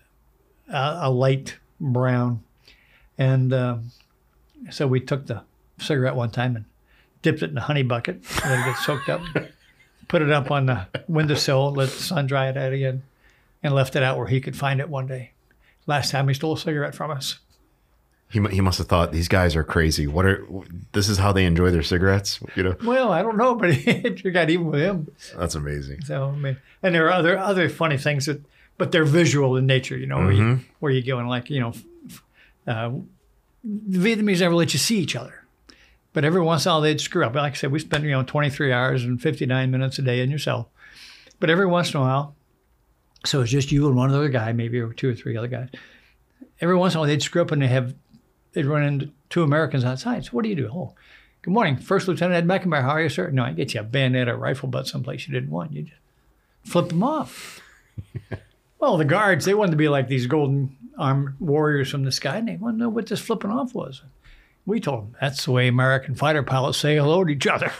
a light brown. And um, so we took the cigarette one time and dipped it in a honey bucket, let it get soaked up, put it up on the windowsill, let the sun dry it out again, and left it out where he could find it one day. Last time he stole a cigarette from us. He he must have thought, these guys are crazy. What are this is how they enjoy their cigarettes, you know? Well, I don't know, but it got even with him. That's amazing. So I mean, and there are other other funny things that, but they're visual in nature, you know, mm-hmm. where you where you go and like you know, uh, the Vietnamese never let you see each other, But every once in a while they'd screw up. Like I said, we spent, you know, twenty-three hours and fifty-nine minutes a day in your cell. But every once in a while, so it's just you and one other guy, maybe or two or three other guys. Every once in a while they'd screw up and they have, they'd run into two Americans outside. So what do you do? Oh, good morning, First Lieutenant Ed Beckenbauer. How are you, sir? No, I get you a bayonet or rifle butt someplace you didn't want. You just flip them off. Well, the guards, they wanted to be like these golden armed warriors from the sky, and they wanted to know what this flipping off was. We told them, that's the way American fighter pilots say hello to each other.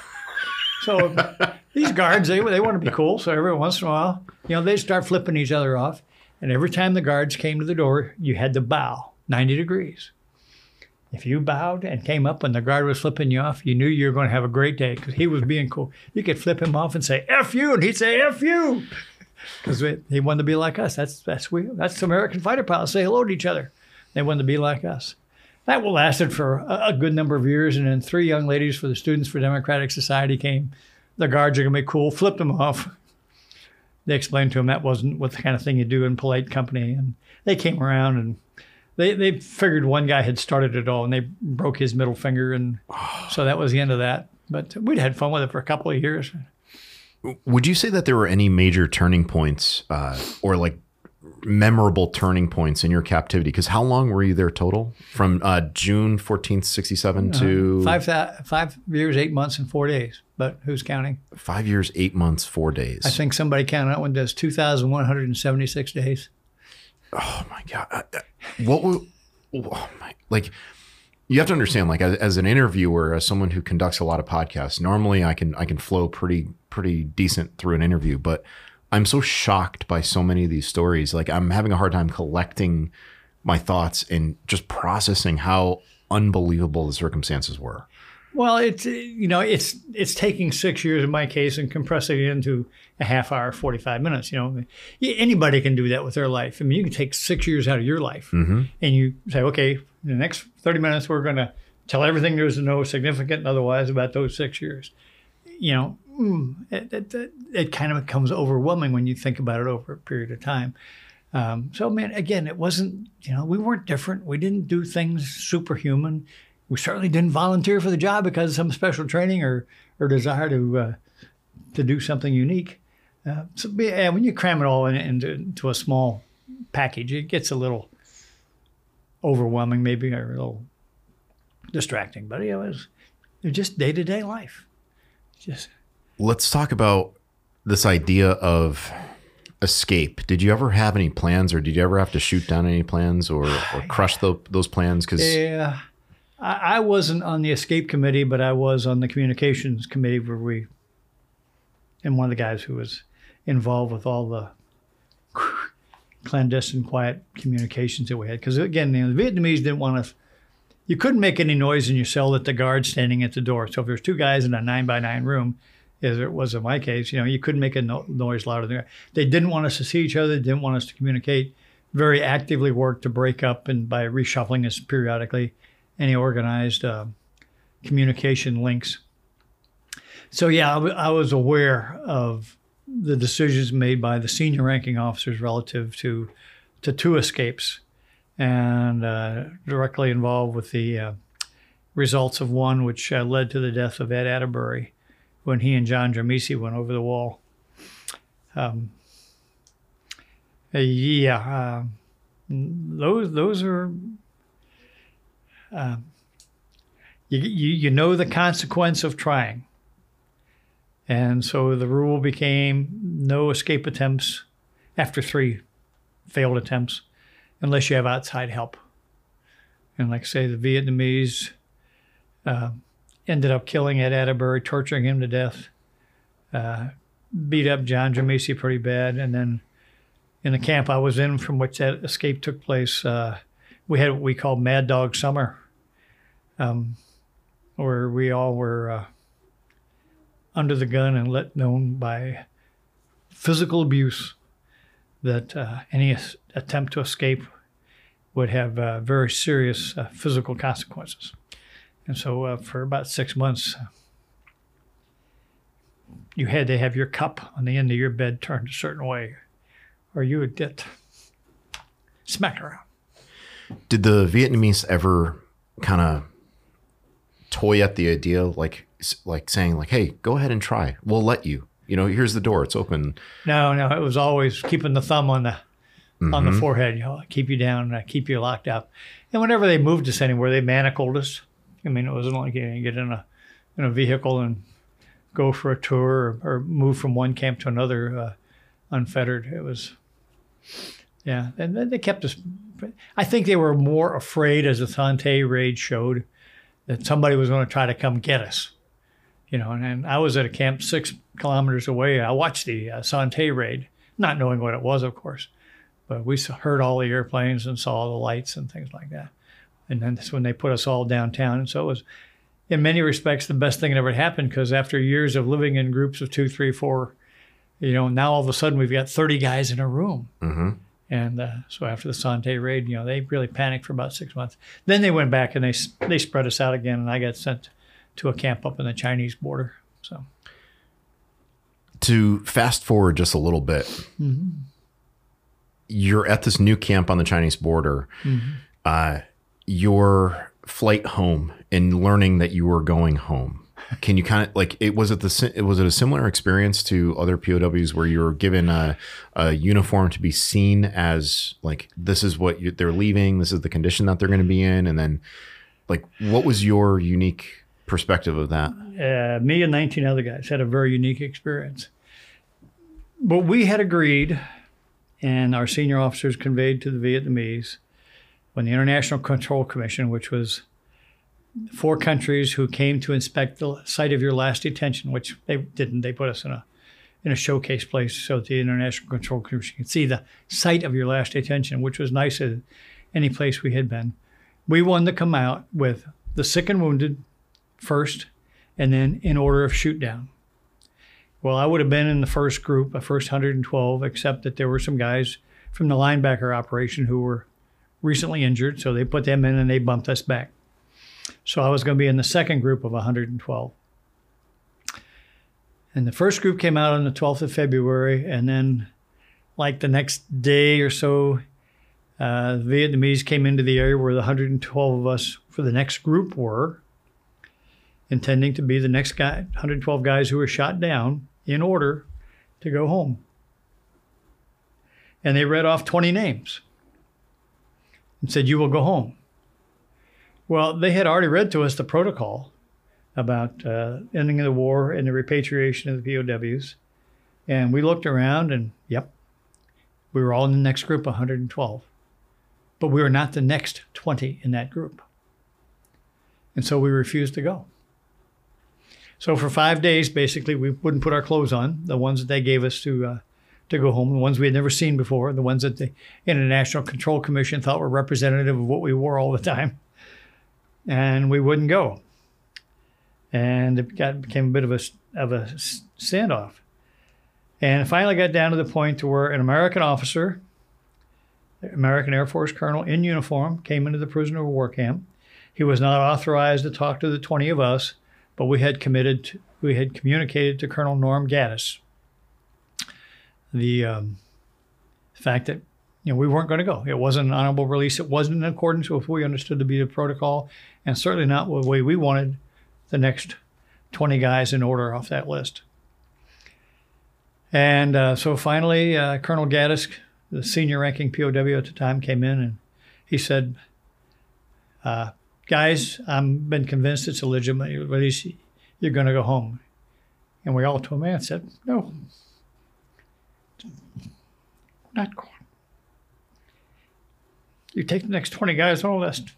So these guards, they, they want to be cool. So every once in a while, you know, they'd start flipping each other off. And every time the guards came to the door, you had to bow ninety degrees. If you bowed and came up when the guard was flipping you off, you knew you were going to have a great day because he was being cool. You could flip him off and say, F you, and he'd say, F you. Because he wanted to be like us. That's that's we. That's American fighter pilots say hello to each other. They wanted to be like us. That lasted for a, a good number of years, and then three young ladies for the Students for Democratic Society came. The guards are going to be cool, flipped them off. They explained to them that wasn't what the kind of thing you do in polite company, and they came around and they they figured one guy had started it all, and they broke his middle finger, and so that was the end of that. But we'd had fun with it for a couple of years. Would you say that there were any major turning points uh, or like memorable turning points in your captivity? Because how long were you there total? From uh, June fourteenth, sixty-seven to? Uh, five, th- five years, eight months, and four days. But who's counting? Five years, eight months, four days. I think somebody counted that one does two thousand one hundred seventy-six days. Oh, my God. What were, oh my, like, you have to understand, like, as, as an interviewer, as someone who conducts a lot of podcasts, normally I can I can flow pretty pretty decent through an interview, but I'm so shocked by so many of these stories. Like, I'm having a hard time collecting my thoughts and just processing how unbelievable the circumstances were. Well, it's, you know, it's it's taking six years in my case and compressing it into a half hour, forty-five minutes. You know, anybody can do that with their life. I mean, you can take six years out of your life mm-hmm. and you say, okay, in the next thirty minutes, we're going to tell everything there is to know, significant and otherwise, about those six years. You know, it, it, it, it kind of becomes overwhelming when you think about it over a period of time. Um, so, man, again, it wasn't, you know, we weren't different. We didn't do things superhuman. We certainly didn't volunteer for the job because of some special training or, or desire to uh, to do something unique. Uh, so, yeah, when you cram it all in, into, into a small package, it gets a little overwhelming, maybe, or a little distracting. But you know, it was, it was just day-to-day life. Just let's talk about this idea of escape. Did you ever have any plans, or did you ever have to shoot down any plans, or, or crush the, those plans? Because yeah. I wasn't on the escape committee, but I was on the communications committee where we, and one of the guys who was involved with all the clandestine, quiet communications that we had. Because again, you know, the Vietnamese didn't want us, you couldn't make any noise in your cell with the guard standing at the door. So if there's two guys in a nine by nine room, as it was in my case, you know, you couldn't make a no- noise louder than that. They didn't want us to see each other. They didn't want us to communicate. Very actively worked to break up and by reshuffling us periodically. Any organized uh, communication links. So yeah, I, w- I was aware of the decisions made by the senior ranking officers relative to to two escapes, and uh, directly involved with the uh, results of one, which uh, led to the death of Ed Atterbury when he and John Dramisi went over the wall. Um, uh, yeah, uh, those those are. Uh, you, you you know the consequence of trying. And so the rule became no escape attempts after three failed attempts unless you have outside help. And like I say, the Vietnamese uh, ended up killing Ed Atterbury, torturing him to death, uh, beat up John Dramisi pretty bad. And then in the camp I was in from which that escape took place, uh, we had what we called Mad Dog Summer, um, where we all were uh, under the gun and let known by physical abuse that uh, any as- attempt to escape would have uh, very serious uh, physical consequences. And so uh, for about six months, uh, you had to have your cup on the end of your bed turned a certain way, or you would get smacked around. Did the Vietnamese ever kind of toy at the idea, like like saying like, hey, go ahead and try. We'll let you. You know, here's the door. It's open. No, no, it was always keeping the thumb on the mm-hmm. on the forehead. You know, keep you down, uh, keep you locked up. And whenever they moved us anywhere, they manacled us. I mean, it wasn't like you know, get in a in a vehicle and go for a tour or, or move from one camp to another uh, unfettered. It was, yeah. And then they kept us. I think they were more afraid, as the Sante raid showed, that somebody was going to try to come get us. You know, and, and I was at a camp six kilometers away. I watched the uh, Sante raid, not knowing what it was, of course. But we heard all the airplanes and saw the lights and things like that. And then that's when they put us all downtown. And so it was, in many respects, the best thing that ever happened, because after years of living in groups of two, three, four, you know, now all of a sudden we've got thirty guys in a room. Mm-hmm. And uh, so after the Sante raid, you know, they really panicked for about six months. Then they went back and they they spread us out again, and I got sent to a camp up in the Chinese border. So, to fast forward just a little bit, mm-hmm. you're at this new camp on the Chinese border. Mm-hmm. Uh, your flight home and learning that you were going home. Can you kind of like it? Was it the was it a similar experience to other P O Ws where you were given a, a uniform to be seen as like this is what you, they're leaving, this is the condition that they're going to be in, and then like what was your unique perspective of that? Uh, me and nineteen other guys had a very unique experience. But we had agreed, and our senior officers conveyed to the Vietnamese when the International Control Commission, which was four countries who came to inspect the site of your last detention, which they didn't. They put us in a in a showcase place so that the International Control Commission could see the site of your last detention, which was nicer than any place we had been. We wanted to come out with the sick and wounded first, and then in order of shoot down. Well, I would have been in the first group, the first one hundred twelve, except that there were some guys from the linebacker operation who were recently injured, so they put them in and they bumped us back. So I was going to be in the second group of one hundred twelve. And the first group came out on the twelfth of February, and then like the next day or so, uh, the Vietnamese came into the area where the one hundred twelve of us for the next group were, intending to be the next guy, one hundred twelve guys who were shot down in order to go home. And they read off twenty names and said, "You will go home." Well, they had already read to us the protocol about uh, ending the war and the repatriation of the P O Ws. And we looked around and, yep, we were all in the next group, one hundred twelve. But we were not the next twenty in that group. And so we refused to go. So for five days, basically, we wouldn't put our clothes on, the ones that they gave us to uh, to go home, the ones we had never seen before, the ones that the International Control Commission thought were representative of what we wore all the time. And we wouldn't go. And it got, became a bit of a, of a standoff. And it finally got down to the point to where an American officer, American Air Force colonel in uniform, came into the prisoner of war camp. He was not authorized to talk to the twenty of us, but we had committed, to, we had communicated to Colonel Norm Gaddis the um, fact that you know, we weren't going to go. It wasn't an honorable release. It wasn't in accordance with what we understood to be the protocol, and certainly not the way we wanted the next twenty guys in order off that list. And uh, so finally, uh, Colonel Gaddis, the senior-ranking P O W at the time, came in and he said, uh, guys, I've been convinced it's a legitimate release. You're going to go home. And we all told him, man, said, no, we're not going. You take the next twenty guys on the list.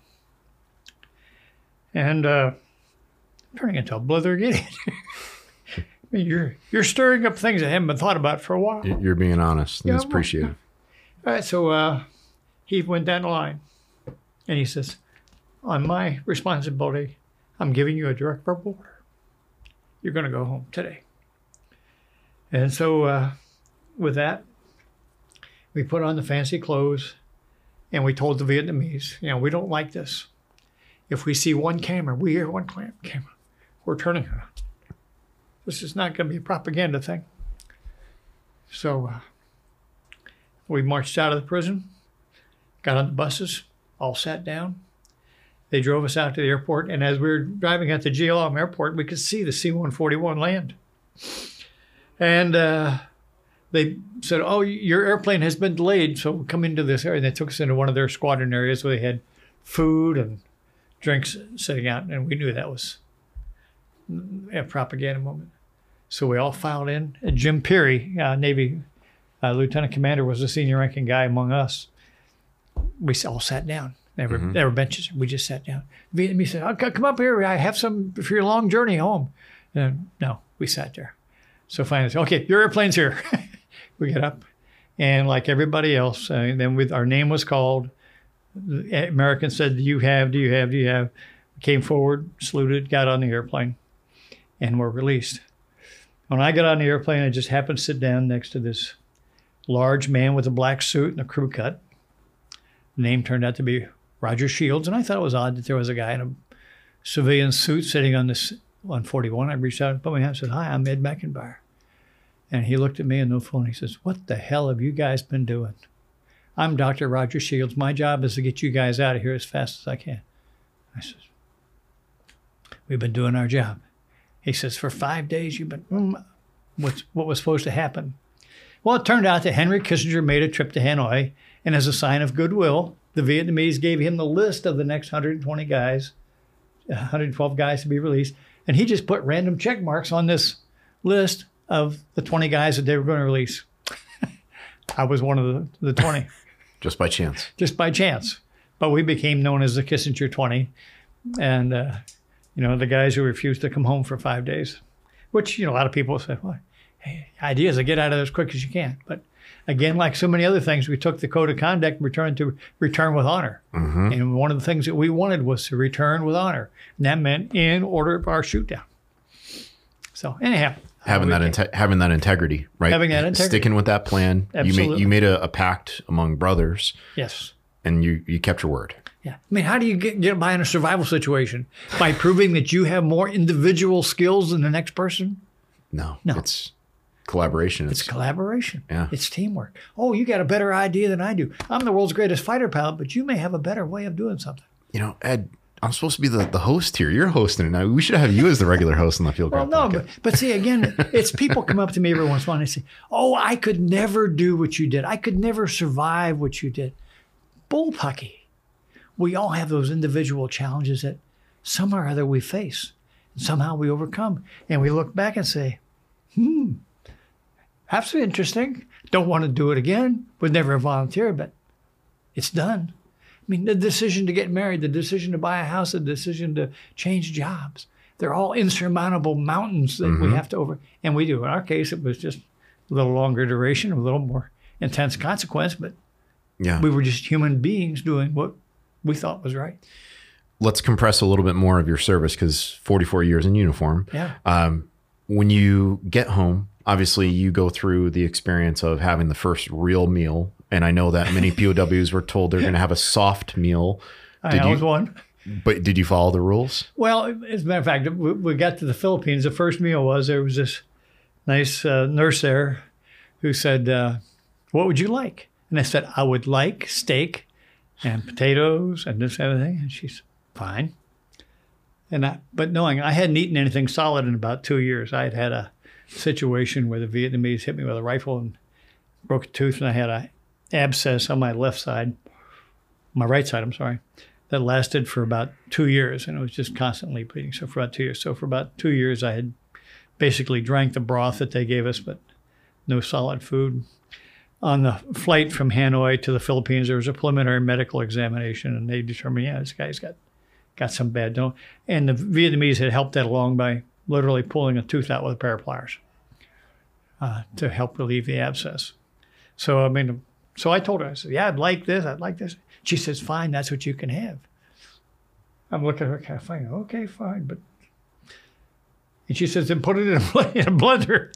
And uh, turning into a blithering idiot. I mean, you're you're stirring up things that haven't been thought about for a while. You're being honest. Yeah, That's appreciated. All right, so uh, he went down the line. And he says, on my responsibility, I'm giving you a direct verbal order. You're going to go home today. And so uh, with that, we put on the fancy clothes. And we told the Vietnamese, you know, we don't like this. If we see one camera, we hear one camera, we're turning around. This is not going to be a propaganda thing. So uh, we marched out of the prison, got on the buses, all sat down, They drove us out to the airport, and as we were driving at the G L M airport, we could see the C one forty-one land. And uh, they said, oh, your airplane has been delayed, so come into this area. And they took us into one of their squadron areas where they had food and drinks sitting out, and we knew that was a propaganda moment. So we all filed in. And Jim Peary, uh, Navy uh, Lieutenant Commander, was the senior ranking guy among us. We all sat down. There were, mm-hmm. there were benches. We just sat down. The Vietnamese said, oh, come up here. I have some for your long journey home. And no, we sat there. So finally, said, okay, your airplane's here. We get up. And like everybody else, uh, then with our name was called. The Americans said, do you have, do you have, do you have? Came forward, saluted, got on the airplane, and were released. When I got on the airplane, I just happened to sit down next to this large man with a black suit and a crew cut. The name turned out to be Roger Shields, and I thought it was odd that there was a guy in a civilian suit sitting on this one forty-one. I reached out and put my hand and said, hi, I'm Ed McIntyre. And he looked at me in the phone. He says, what the hell have you guys been doing? I'm Doctor Roger Shields. My job is to get you guys out of here as fast as I can. I says, we've been doing our job. He says, for five days you've been, mm, what's, what was supposed to happen? Well, it turned out that Henry Kissinger made a trip to Hanoi, and as a sign of goodwill, the Vietnamese gave him the list of the next one hundred twenty guys, one hundred twelve guys to be released, and he just put random check marks on this list of the twenty guys that they were going to release. I was one of the, the twenty. Just by chance. Just by chance. But we became known as the Kissinger twenty. And, uh, you know, the guys who refused to come home for five days, which, you know, a lot of people say, well, hey, idea is to get out of there as quick as you can. But again, like so many other things, we took the code of conduct and returned to return with honor. Mm-hmm. And one of the things that we wanted was to return with honor. And that meant in order of our shoot down. So anyhow. Having that inte- having that integrity, right? Having that integrity. Sticking with that plan. Absolutely. You made you made a, a pact among brothers. Yes. And you, you kept your word. Yeah. I mean, how do you get, get by in a survival situation? By proving that you have more individual skills than the next person? No. No. It's collaboration. It's, it's collaboration. Yeah. It's teamwork. Oh, you got a better idea than I do. I'm the world's greatest fighter pilot, but you may have a better way of doing something. You know, Ed, I'm supposed to be the, the host here. You're hosting it now. We should have you as the regular host on the Field Craft Well, no, but, but see, again, it's people come up to me every once in a while and they say, oh, I could never do what you did. I could never survive what you did. Bullpucky. We all have those individual challenges that somehow or other we face. And somehow we overcome. And we look back and say, hmm, that's interesting. Don't want to do it again. Would never volunteer, but it's done. I mean, the decision to get married, the decision to buy a house, the decision to change jobs, they're all insurmountable mountains that mm-hmm. we have to over. And we do. In our case, it was just a little longer duration, a little more intense consequence, but yeah. we were just human beings doing what we thought was right. Let's compress a little bit more of your service because forty-four years in uniform. Yeah. Um, when you get home, obviously you go through the experience of having the first real meal. And I know that many P O Ws were told they're going to have a soft meal. Did I was you, one. But did you follow the rules? Well, as a matter of fact, we, we got to the Philippines. The first meal was there was this nice uh, nurse there who said, uh, what would you like? And I said, I would like steak and potatoes and this and everything. And she's fine. And I, but knowing I hadn't eaten anything solid in about two years, I had had a situation where the Vietnamese hit me with a rifle and broke a tooth, and I had a abscess on my left side, my right side, I'm sorry, that lasted for about two years, and it was just constantly bleeding. So for about two years. So for about two years, I had basically drank the broth that they gave us, but no solid food. On the flight from Hanoi to the Philippines, there was a preliminary medical examination, and they determined, yeah, this guy's got got some bad don't. And the Vietnamese had helped that along by literally pulling a tooth out with a pair of pliers uh, to help relieve the abscess. So, I mean, so I told her, I said, yeah, I'd like this, I'd like this. She says, fine, that's what you can have. I'm looking at her kind of funny, okay, fine, but. And she says, then put it in a, in a blender.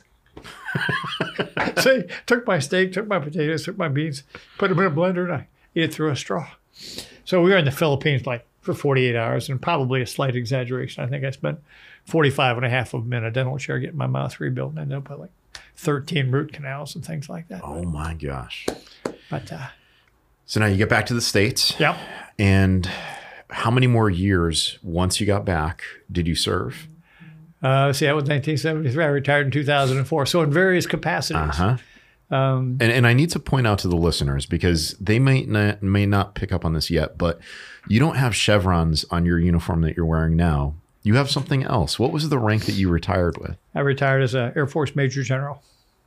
So I took my steak, took my potatoes, took my beans, put them in a blender, and I ate it through a straw. So we were in the Philippines like for forty-eight hours, and probably a slight exaggeration. I think I spent forty-five and a half of them in a dental chair getting my mouth rebuilt, and I ended up with like thirteen root canals and things like that. Oh my gosh. But uh, so now you get back to the States. Yep. And how many more years once you got back did you serve? Uh, see, that was nineteen seventy-three. I retired in two thousand four. So in various capacities. Uh-huh. Um, and, and I need to point out to the listeners, because they may not, may not pick up on this yet, but you don't have chevrons on your uniform that you're wearing now. You have something else. What was the rank that you retired with? I retired as an Air Force Major General.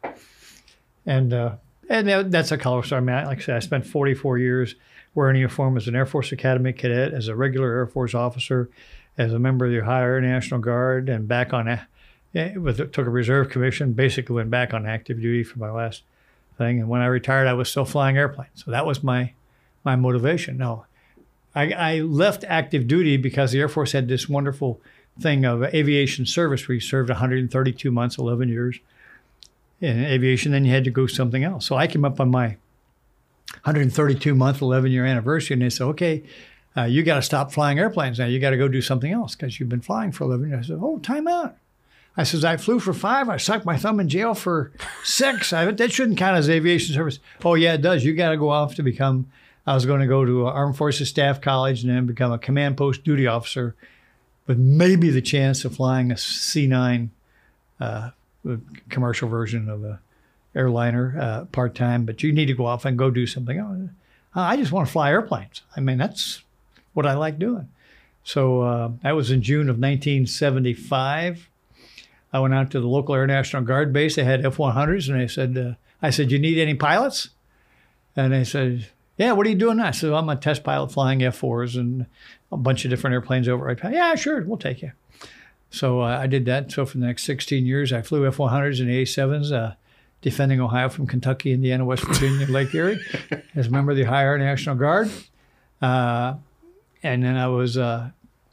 And uh, and that's a color star. I mean, like I said, I spent forty-four years wearing a uniform as an Air Force Academy cadet, as a regular Air Force officer, as a member of the Ohio Air National Guard, and back on, with took a reserve commission, basically went back on active duty for my last thing. And when I retired, I was still flying airplanes. So that was my my motivation. No, I, I left active duty because the Air Force had this wonderful thing of aviation service where you served one hundred thirty-two months, eleven years in aviation, then you had to go something else. So I came up on my one hundred thirty-two month, eleven year anniversary, and they said, okay, uh, you got to stop flying airplanes now. You got to go do something else because you've been flying for eleven years. I said, oh, time out. I says, I flew for five. I sucked my thumb in jail for six. I, that shouldn't count as aviation service. Oh, yeah, it does. You got to go off to become, I was going to go to Armed Forces Staff College and then become a command post duty officer with maybe the chance of flying a C nine uh, commercial version of a airliner uh, part-time. But you need to go off and go do something else. I just want to fly airplanes. I mean, that's what I like doing. So uh, that was in June of nineteen seventy-five. I went out to the local Air National Guard base. They had F one hundreds, and they said, uh, I said, you need any pilots? And they said, yeah, what are you doing now? I said, well, I'm a test pilot flying F fours and a bunch of different airplanes over. Yeah, sure, we'll take you. So uh, I did that. So for the next sixteen years, I flew F one hundreds and A sevens, uh, defending Ohio from Kentucky, Indiana, West Virginia, Lake Erie, as a member of the Ohio Air National Guard. Uh, and then I was... Uh,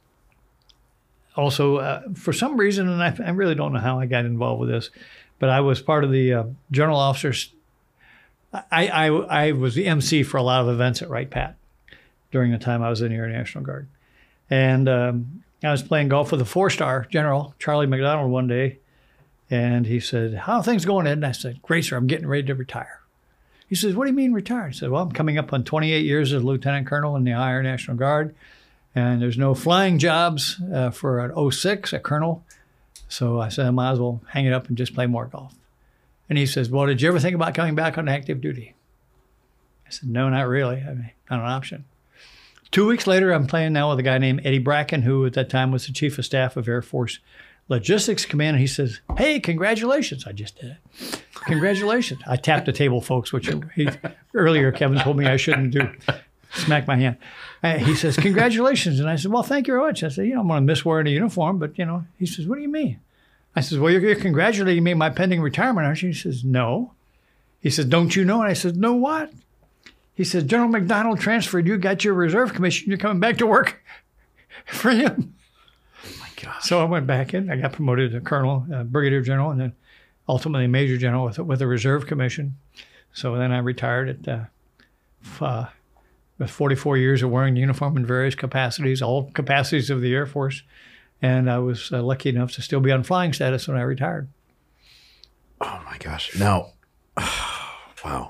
Also, uh, for some reason, and I, I really don't know how I got involved with this, but I was part of the uh, general officers. I, I I was the M C for a lot of events at Wright-Patt during the time I was in the Air National Guard. And um, I was playing golf with a four-star general, Charlie McDonald, one day. And he said, how are things going, Ed? And I said, great, sir, I'm getting ready to retire. He says, what do you mean retire? I said, well, I'm coming up on twenty-eight years as a lieutenant colonel in the Ohio Air National Guard. And there's no flying jobs uh, for an oh six, a colonel. So I said, I might as well hang it up and just play more golf. And he says, well, did you ever think about coming back on active duty? I said, no, not really. I mean, not an option. Two weeks later, I'm playing now with a guy named Eddie Bracken, who at that time was the Chief of Staff of Air Force Logistics Command. And he says, hey, congratulations. I just did it. Congratulations. I tapped the table, folks, which he, earlier Kevin told me I shouldn't do. Smack my hand. Uh, he says, congratulations. And I said, well, thank you very much. I said, you know, I'm going to miss wearing a uniform, but, you know, he says, what do you mean? I said, well, you're, you're congratulating me on my pending retirement, aren't you? He says, no. He says, don't you know? And I said, no, what? He says, General McDonald transferred. You got your reserve commission. You're coming back to work for him. Oh, my gosh. So I went back in. I got promoted to colonel, uh, brigadier general, and then ultimately major general with, with a reserve commission. So then I retired at uh, uh, with forty-four years of wearing the uniform in various capacities, all capacities of the Air Force. And I was uh, lucky enough to still be on flying status when I retired. Oh, my gosh. Now, oh, wow.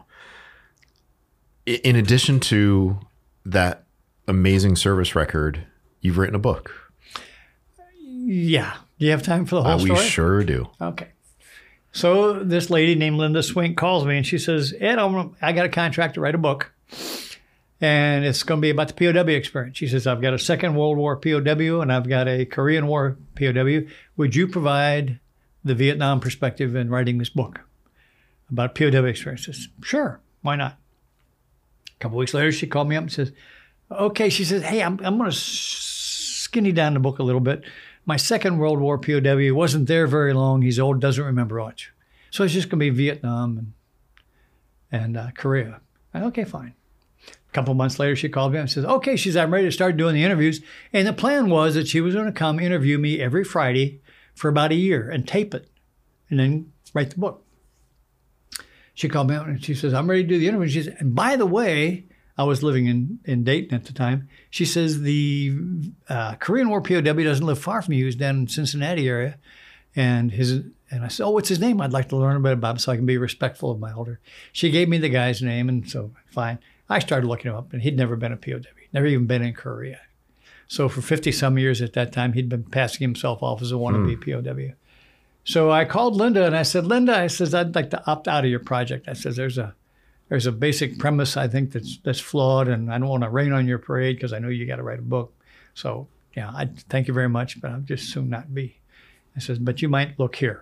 In addition to that amazing service record, you've written a book. Yeah. Do you have time for the whole uh, we story? We sure do. Okay. So this lady named Linda Swink calls me and she says, Ed, I'm, I got a contract to write a book. And it's going to be about the P O W experience. She says, I've got a Second World War P O W and I've got a Korean War P O W. Would you provide the Vietnam perspective in writing this book about P O W experiences? Sure. Why not? A couple of weeks later, she called me up and says, okay. She says, hey, I'm, I'm going to skinny down the book a little bit. My Second World War P O W wasn't there very long. He's old, doesn't remember much. So it's just going to be Vietnam and, and uh, Korea. I said, okay, fine. A couple of months later, she called me and says, okay, she says, I'm ready to start doing the interviews. And the plan was that she was going to come interview me every Friday for about a year and tape it and then write the book. She called me out and she says, I'm ready to do the interview. She says, and by the way, I was living in, in Dayton at the time. She says, the uh, Korean War P O W doesn't live far from you. He's down in Cincinnati area. And his and I said, oh, what's his name? I'd like to learn a bit about him so I can be respectful of my elder. She gave me the guy's name, and so fine. I started looking him up, and he'd never been a P O W, never even been in Korea. So for fifty some years at that time, he'd been passing himself off as a wannabe mm. P O W. So I called Linda and I said, Linda, I says, I'd like to opt out of your project. I says, there's a there's a basic premise I think that's that's flawed, and I don't want to rain on your parade because I know you got to write a book. So yeah, I thank you very much, but I'll just soon not be. I says, but you might look here.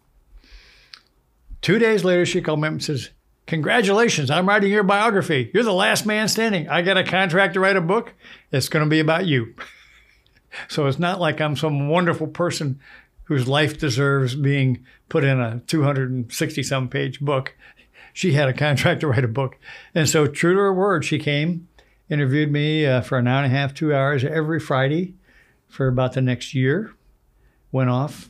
Two days later, she called me up and says, congratulations, I'm writing your biography. You're the last man standing. I got a contract to write a book. It's going to be about you. So it's not like I'm some wonderful person whose life deserves being put in a two hundred sixty some page book. She had a contract to write a book. And so true to her word, she came, interviewed me uh, for an hour and a half, two hours every Friday for about the next year, went off,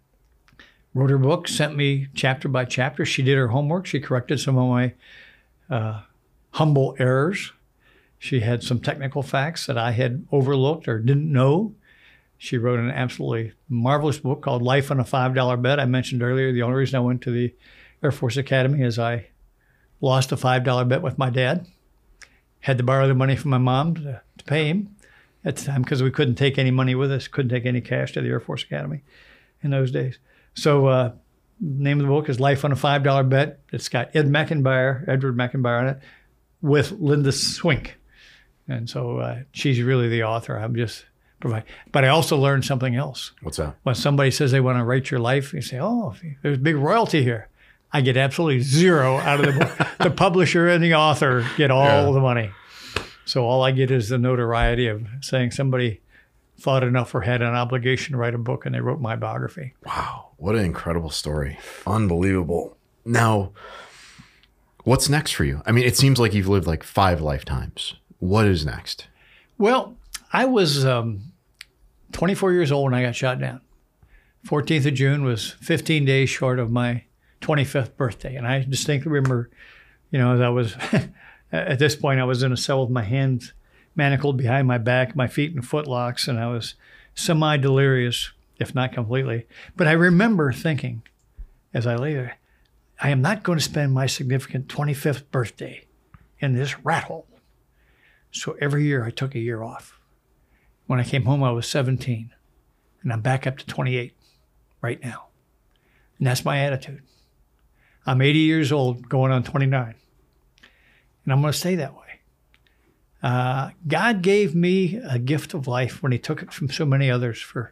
wrote her book, sent me chapter by chapter. She did her homework. She corrected some of my uh, humble errors. She had some technical facts that I had overlooked or didn't know. She wrote an absolutely marvelous book called Life on a five dollar Bet. I mentioned earlier, the only reason I went to the Air Force Academy is I lost a five dollar bet with my dad. Had to borrow the money from my mom to, to pay him at the time because we couldn't take any money with us, couldn't take any cash to the Air Force Academy in those days. So uh, name of the book is Life on a five dollar Bet. It's got Ed McIntyre, Edward McIntyre on it, with Linda Swink. And so uh, she's really the author. I'm just provide. But I also learned something else. What's that? When somebody says they want to write your life, you say, oh, there's big royalty here. I get absolutely zero out of the book. The publisher and the author get all yeah. the money. So all I get is the notoriety of saying somebody thought enough or had an obligation to write a book, and they wrote my biography. Wow. What an incredible story. Unbelievable. Now, what's next for you? I mean, it seems like you've lived like five lifetimes. What is next? Well, I was um, twenty-four years old when I got shot down. fourteenth of June was fifteen days short of my twenty-fifth birthday. And I distinctly remember, you know, as I was, at this point, I was in a cell with my hands manacled behind my back, my feet in footlocks, and I was semi-delirious, if not completely. But I remember thinking, as I lay there, I am not going to spend my significant twenty-fifth birthday in this rat hole. So every year I took a year off. When I came home, I was seventeen, and I'm back up to twenty-eight right now. And that's my attitude. I'm eighty years old, going on twenty-nine, and I'm going to stay that way. Uh, God gave me a gift of life when he took it from so many others for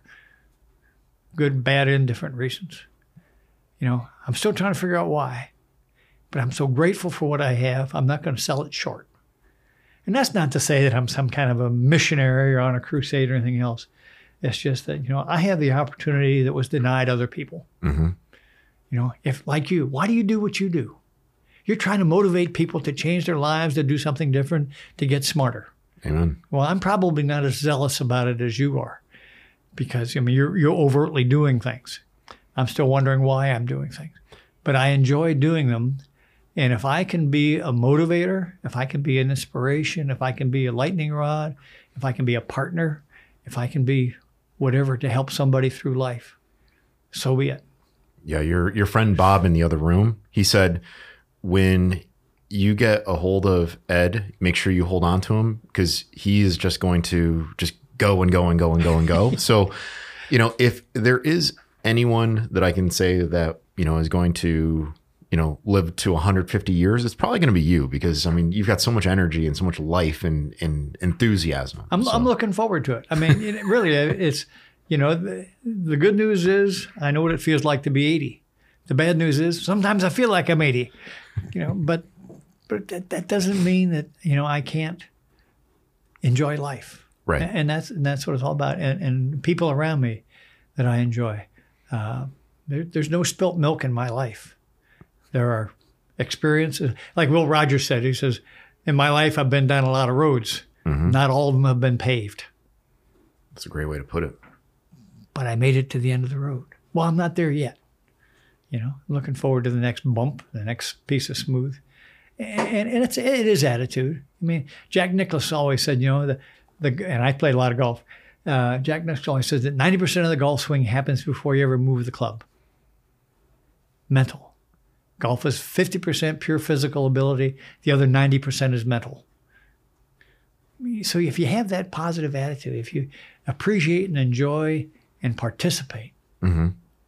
good, bad, indifferent reasons. You know, I'm still trying to figure out why, but I'm so grateful for what I have, I'm not going to sell it short. And that's not to say that I'm some kind of a missionary or on a crusade or anything else. It's just that, you know, I have the opportunity that was denied other people. Mm-hmm. You know, if like you, why do you do what you do? You're trying to motivate people to change their lives, to do something different, to get smarter. Amen. Well, I'm probably not as zealous about it as you are because, I mean, you're, you're overtly doing things. I'm still wondering why I'm doing things. But I enjoy doing them. And if I can be a motivator, if I can be an inspiration, if I can be a lightning rod, if I can be a partner, if I can be whatever to help somebody through life, so be it. Yeah, your your friend Bob in the other room, he said, when you get a hold of Ed, make sure you hold on to him because he is just going to just go and go and go and go and go. So, you know, if there is anyone that I can say that, you know, is going to, you know, live to one hundred fifty years, it's probably going to be you because, I mean, you've got so much energy and so much life and, and enthusiasm. I'm, so. I'm looking forward to it. I mean, it, really, it's, you know, the, the good news is I know what it feels like to be eighty. The bad news is sometimes I feel like I'm eighty, you know, but but that, that doesn't mean that, you know, I can't enjoy life. Right. And that's and that's what it's all about. And, and people around me that I enjoy. Uh, there, there's no spilt milk in my life. There are experiences. Like Will Rogers said, he says, in my life, I've been down a lot of roads. Mm-hmm. Not all of them have been paved. That's a great way to put it. But I made it to the end of the road. Well, I'm not there yet. You know, I'm looking forward to the next bump, the next piece of smooth. And, and it's, it is attitude. I mean, Jack Nicklaus always said, you know, the, the and I played a lot of golf. Uh, Jack Nicklaus always says that ninety percent of the golf swing happens before you ever move the club. Mental. Golf is fifty percent pure physical ability. The other ninety percent is mental. so if you have that positive attitude, if you appreciate and enjoy and participate, Mm-hmm.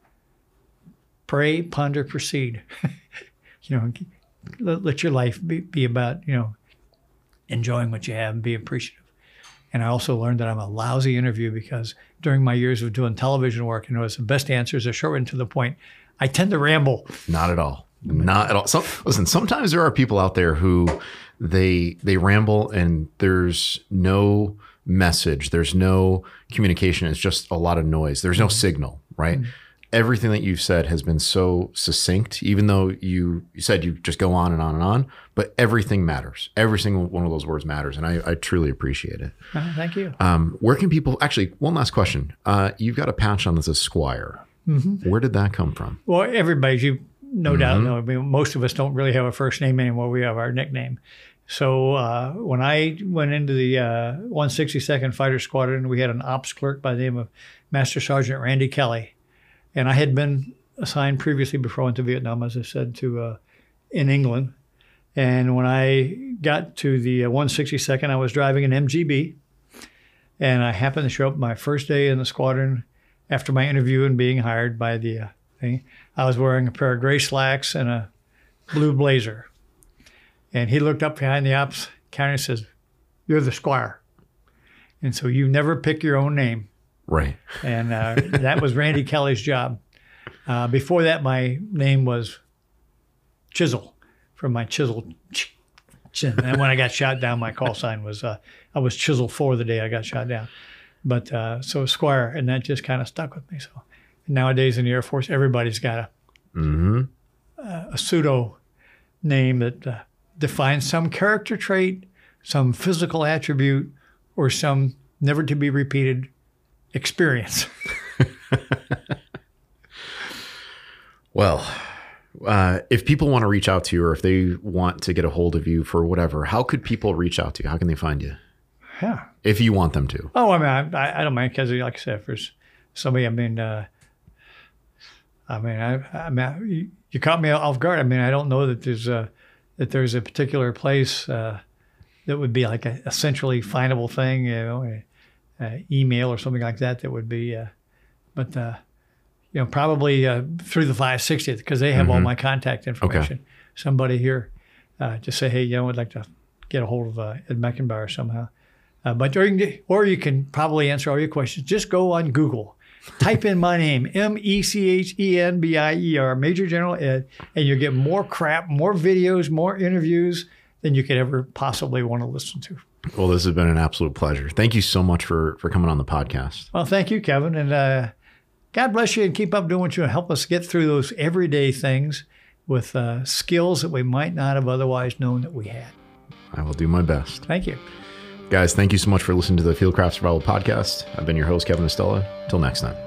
pray, ponder, proceed. you know, let, let your life be, be about, you know, enjoying what you have and be appreciative. And I also learned that I'm a lousy interviewer because during my years of doing television work, you know, the best answers are short and to the point. I tend to ramble. Not at all. Not at all. So, listen, sometimes there are people out there who they they ramble and there's no message. There's no communication. It's just a lot of noise. There's no signal, right? Mm-hmm. Everything that you've said has been so succinct, even though you, you said you just go on and on and on, but everything matters. Every single one of those words matters. And I, I truly appreciate it. Uh, thank you. Um, where can people, actually, one last question. Uh, you've got a patch on that says Squire. Mm-hmm. Where did that come from? Well, everybody, you no mm-hmm. doubt know. I mean, most of us don't really have a first name anymore. We have our nickname. So uh, when I went into the uh, one sixty-second Fighter Squadron, we had an ops clerk by the name of Master Sergeant Randy Kelly. And I had been assigned previously before I went to Vietnam, as I said, to uh, in England. And when I got to the uh, one sixty-second, I was driving an M G B. And I happened to show up my first day in the squadron after my interview and being hired by the uh, thing. I was wearing a pair of gray slacks and a blue blazer. And he looked up behind the ops counter and says, "You're the Squire. And so you never pick your own name." Right. And uh, that was Randy Kelly's job. Uh, before that, my name was Chisel, from my chisel chin. And when I got shot down, my call sign was, uh, I was Chisel four the day I got shot down. But uh, so Squire, and that just kind of stuck with me. So nowadays in the Air Force, everybody's got a, mm-hmm. uh, a pseudo name that uh, defines some character trait, some physical attribute, or some never to be repeated experience. Well, uh, if people want to reach out to you or if they want to get a hold of you for whatever, how could people reach out to you? How can they find you? Yeah. If you want them to. Oh, I mean, I, I don't mind because, like I said, if there's somebody, I mean, uh, I mean, I, I mean, you, you caught me off guard. I mean, I don't know that there's a, that there's a particular place uh, that would be like a, a centrally findable thing, you know, a, Uh, email or something like that that would be, uh, but uh, you know, probably uh, through the five sixtieth because they have mm-hmm. all my contact information. Okay. Somebody here, uh, just say, hey, you know, I'd like to get a hold of uh, Ed Meckenbauer somehow. Uh, but during the, or you can probably answer all your questions. Just go on Google, type in my name, M E C H E N B I E R, Major General Ed, and you'll get more crap, more videos, more interviews than you could ever possibly want to listen to. Well, this has been an absolute pleasure. Thank you so much for, for coming on the podcast. Well, thank you, Kevin. And uh, God bless you and keep up doing what you do. Help us get through those everyday things with uh, skills that we might not have otherwise known that we had. I will do my best. Thank you. Guys, thank you so much for listening to the Fieldcraft Survival Podcast. I've been your host, Kevin Estella. Till next time.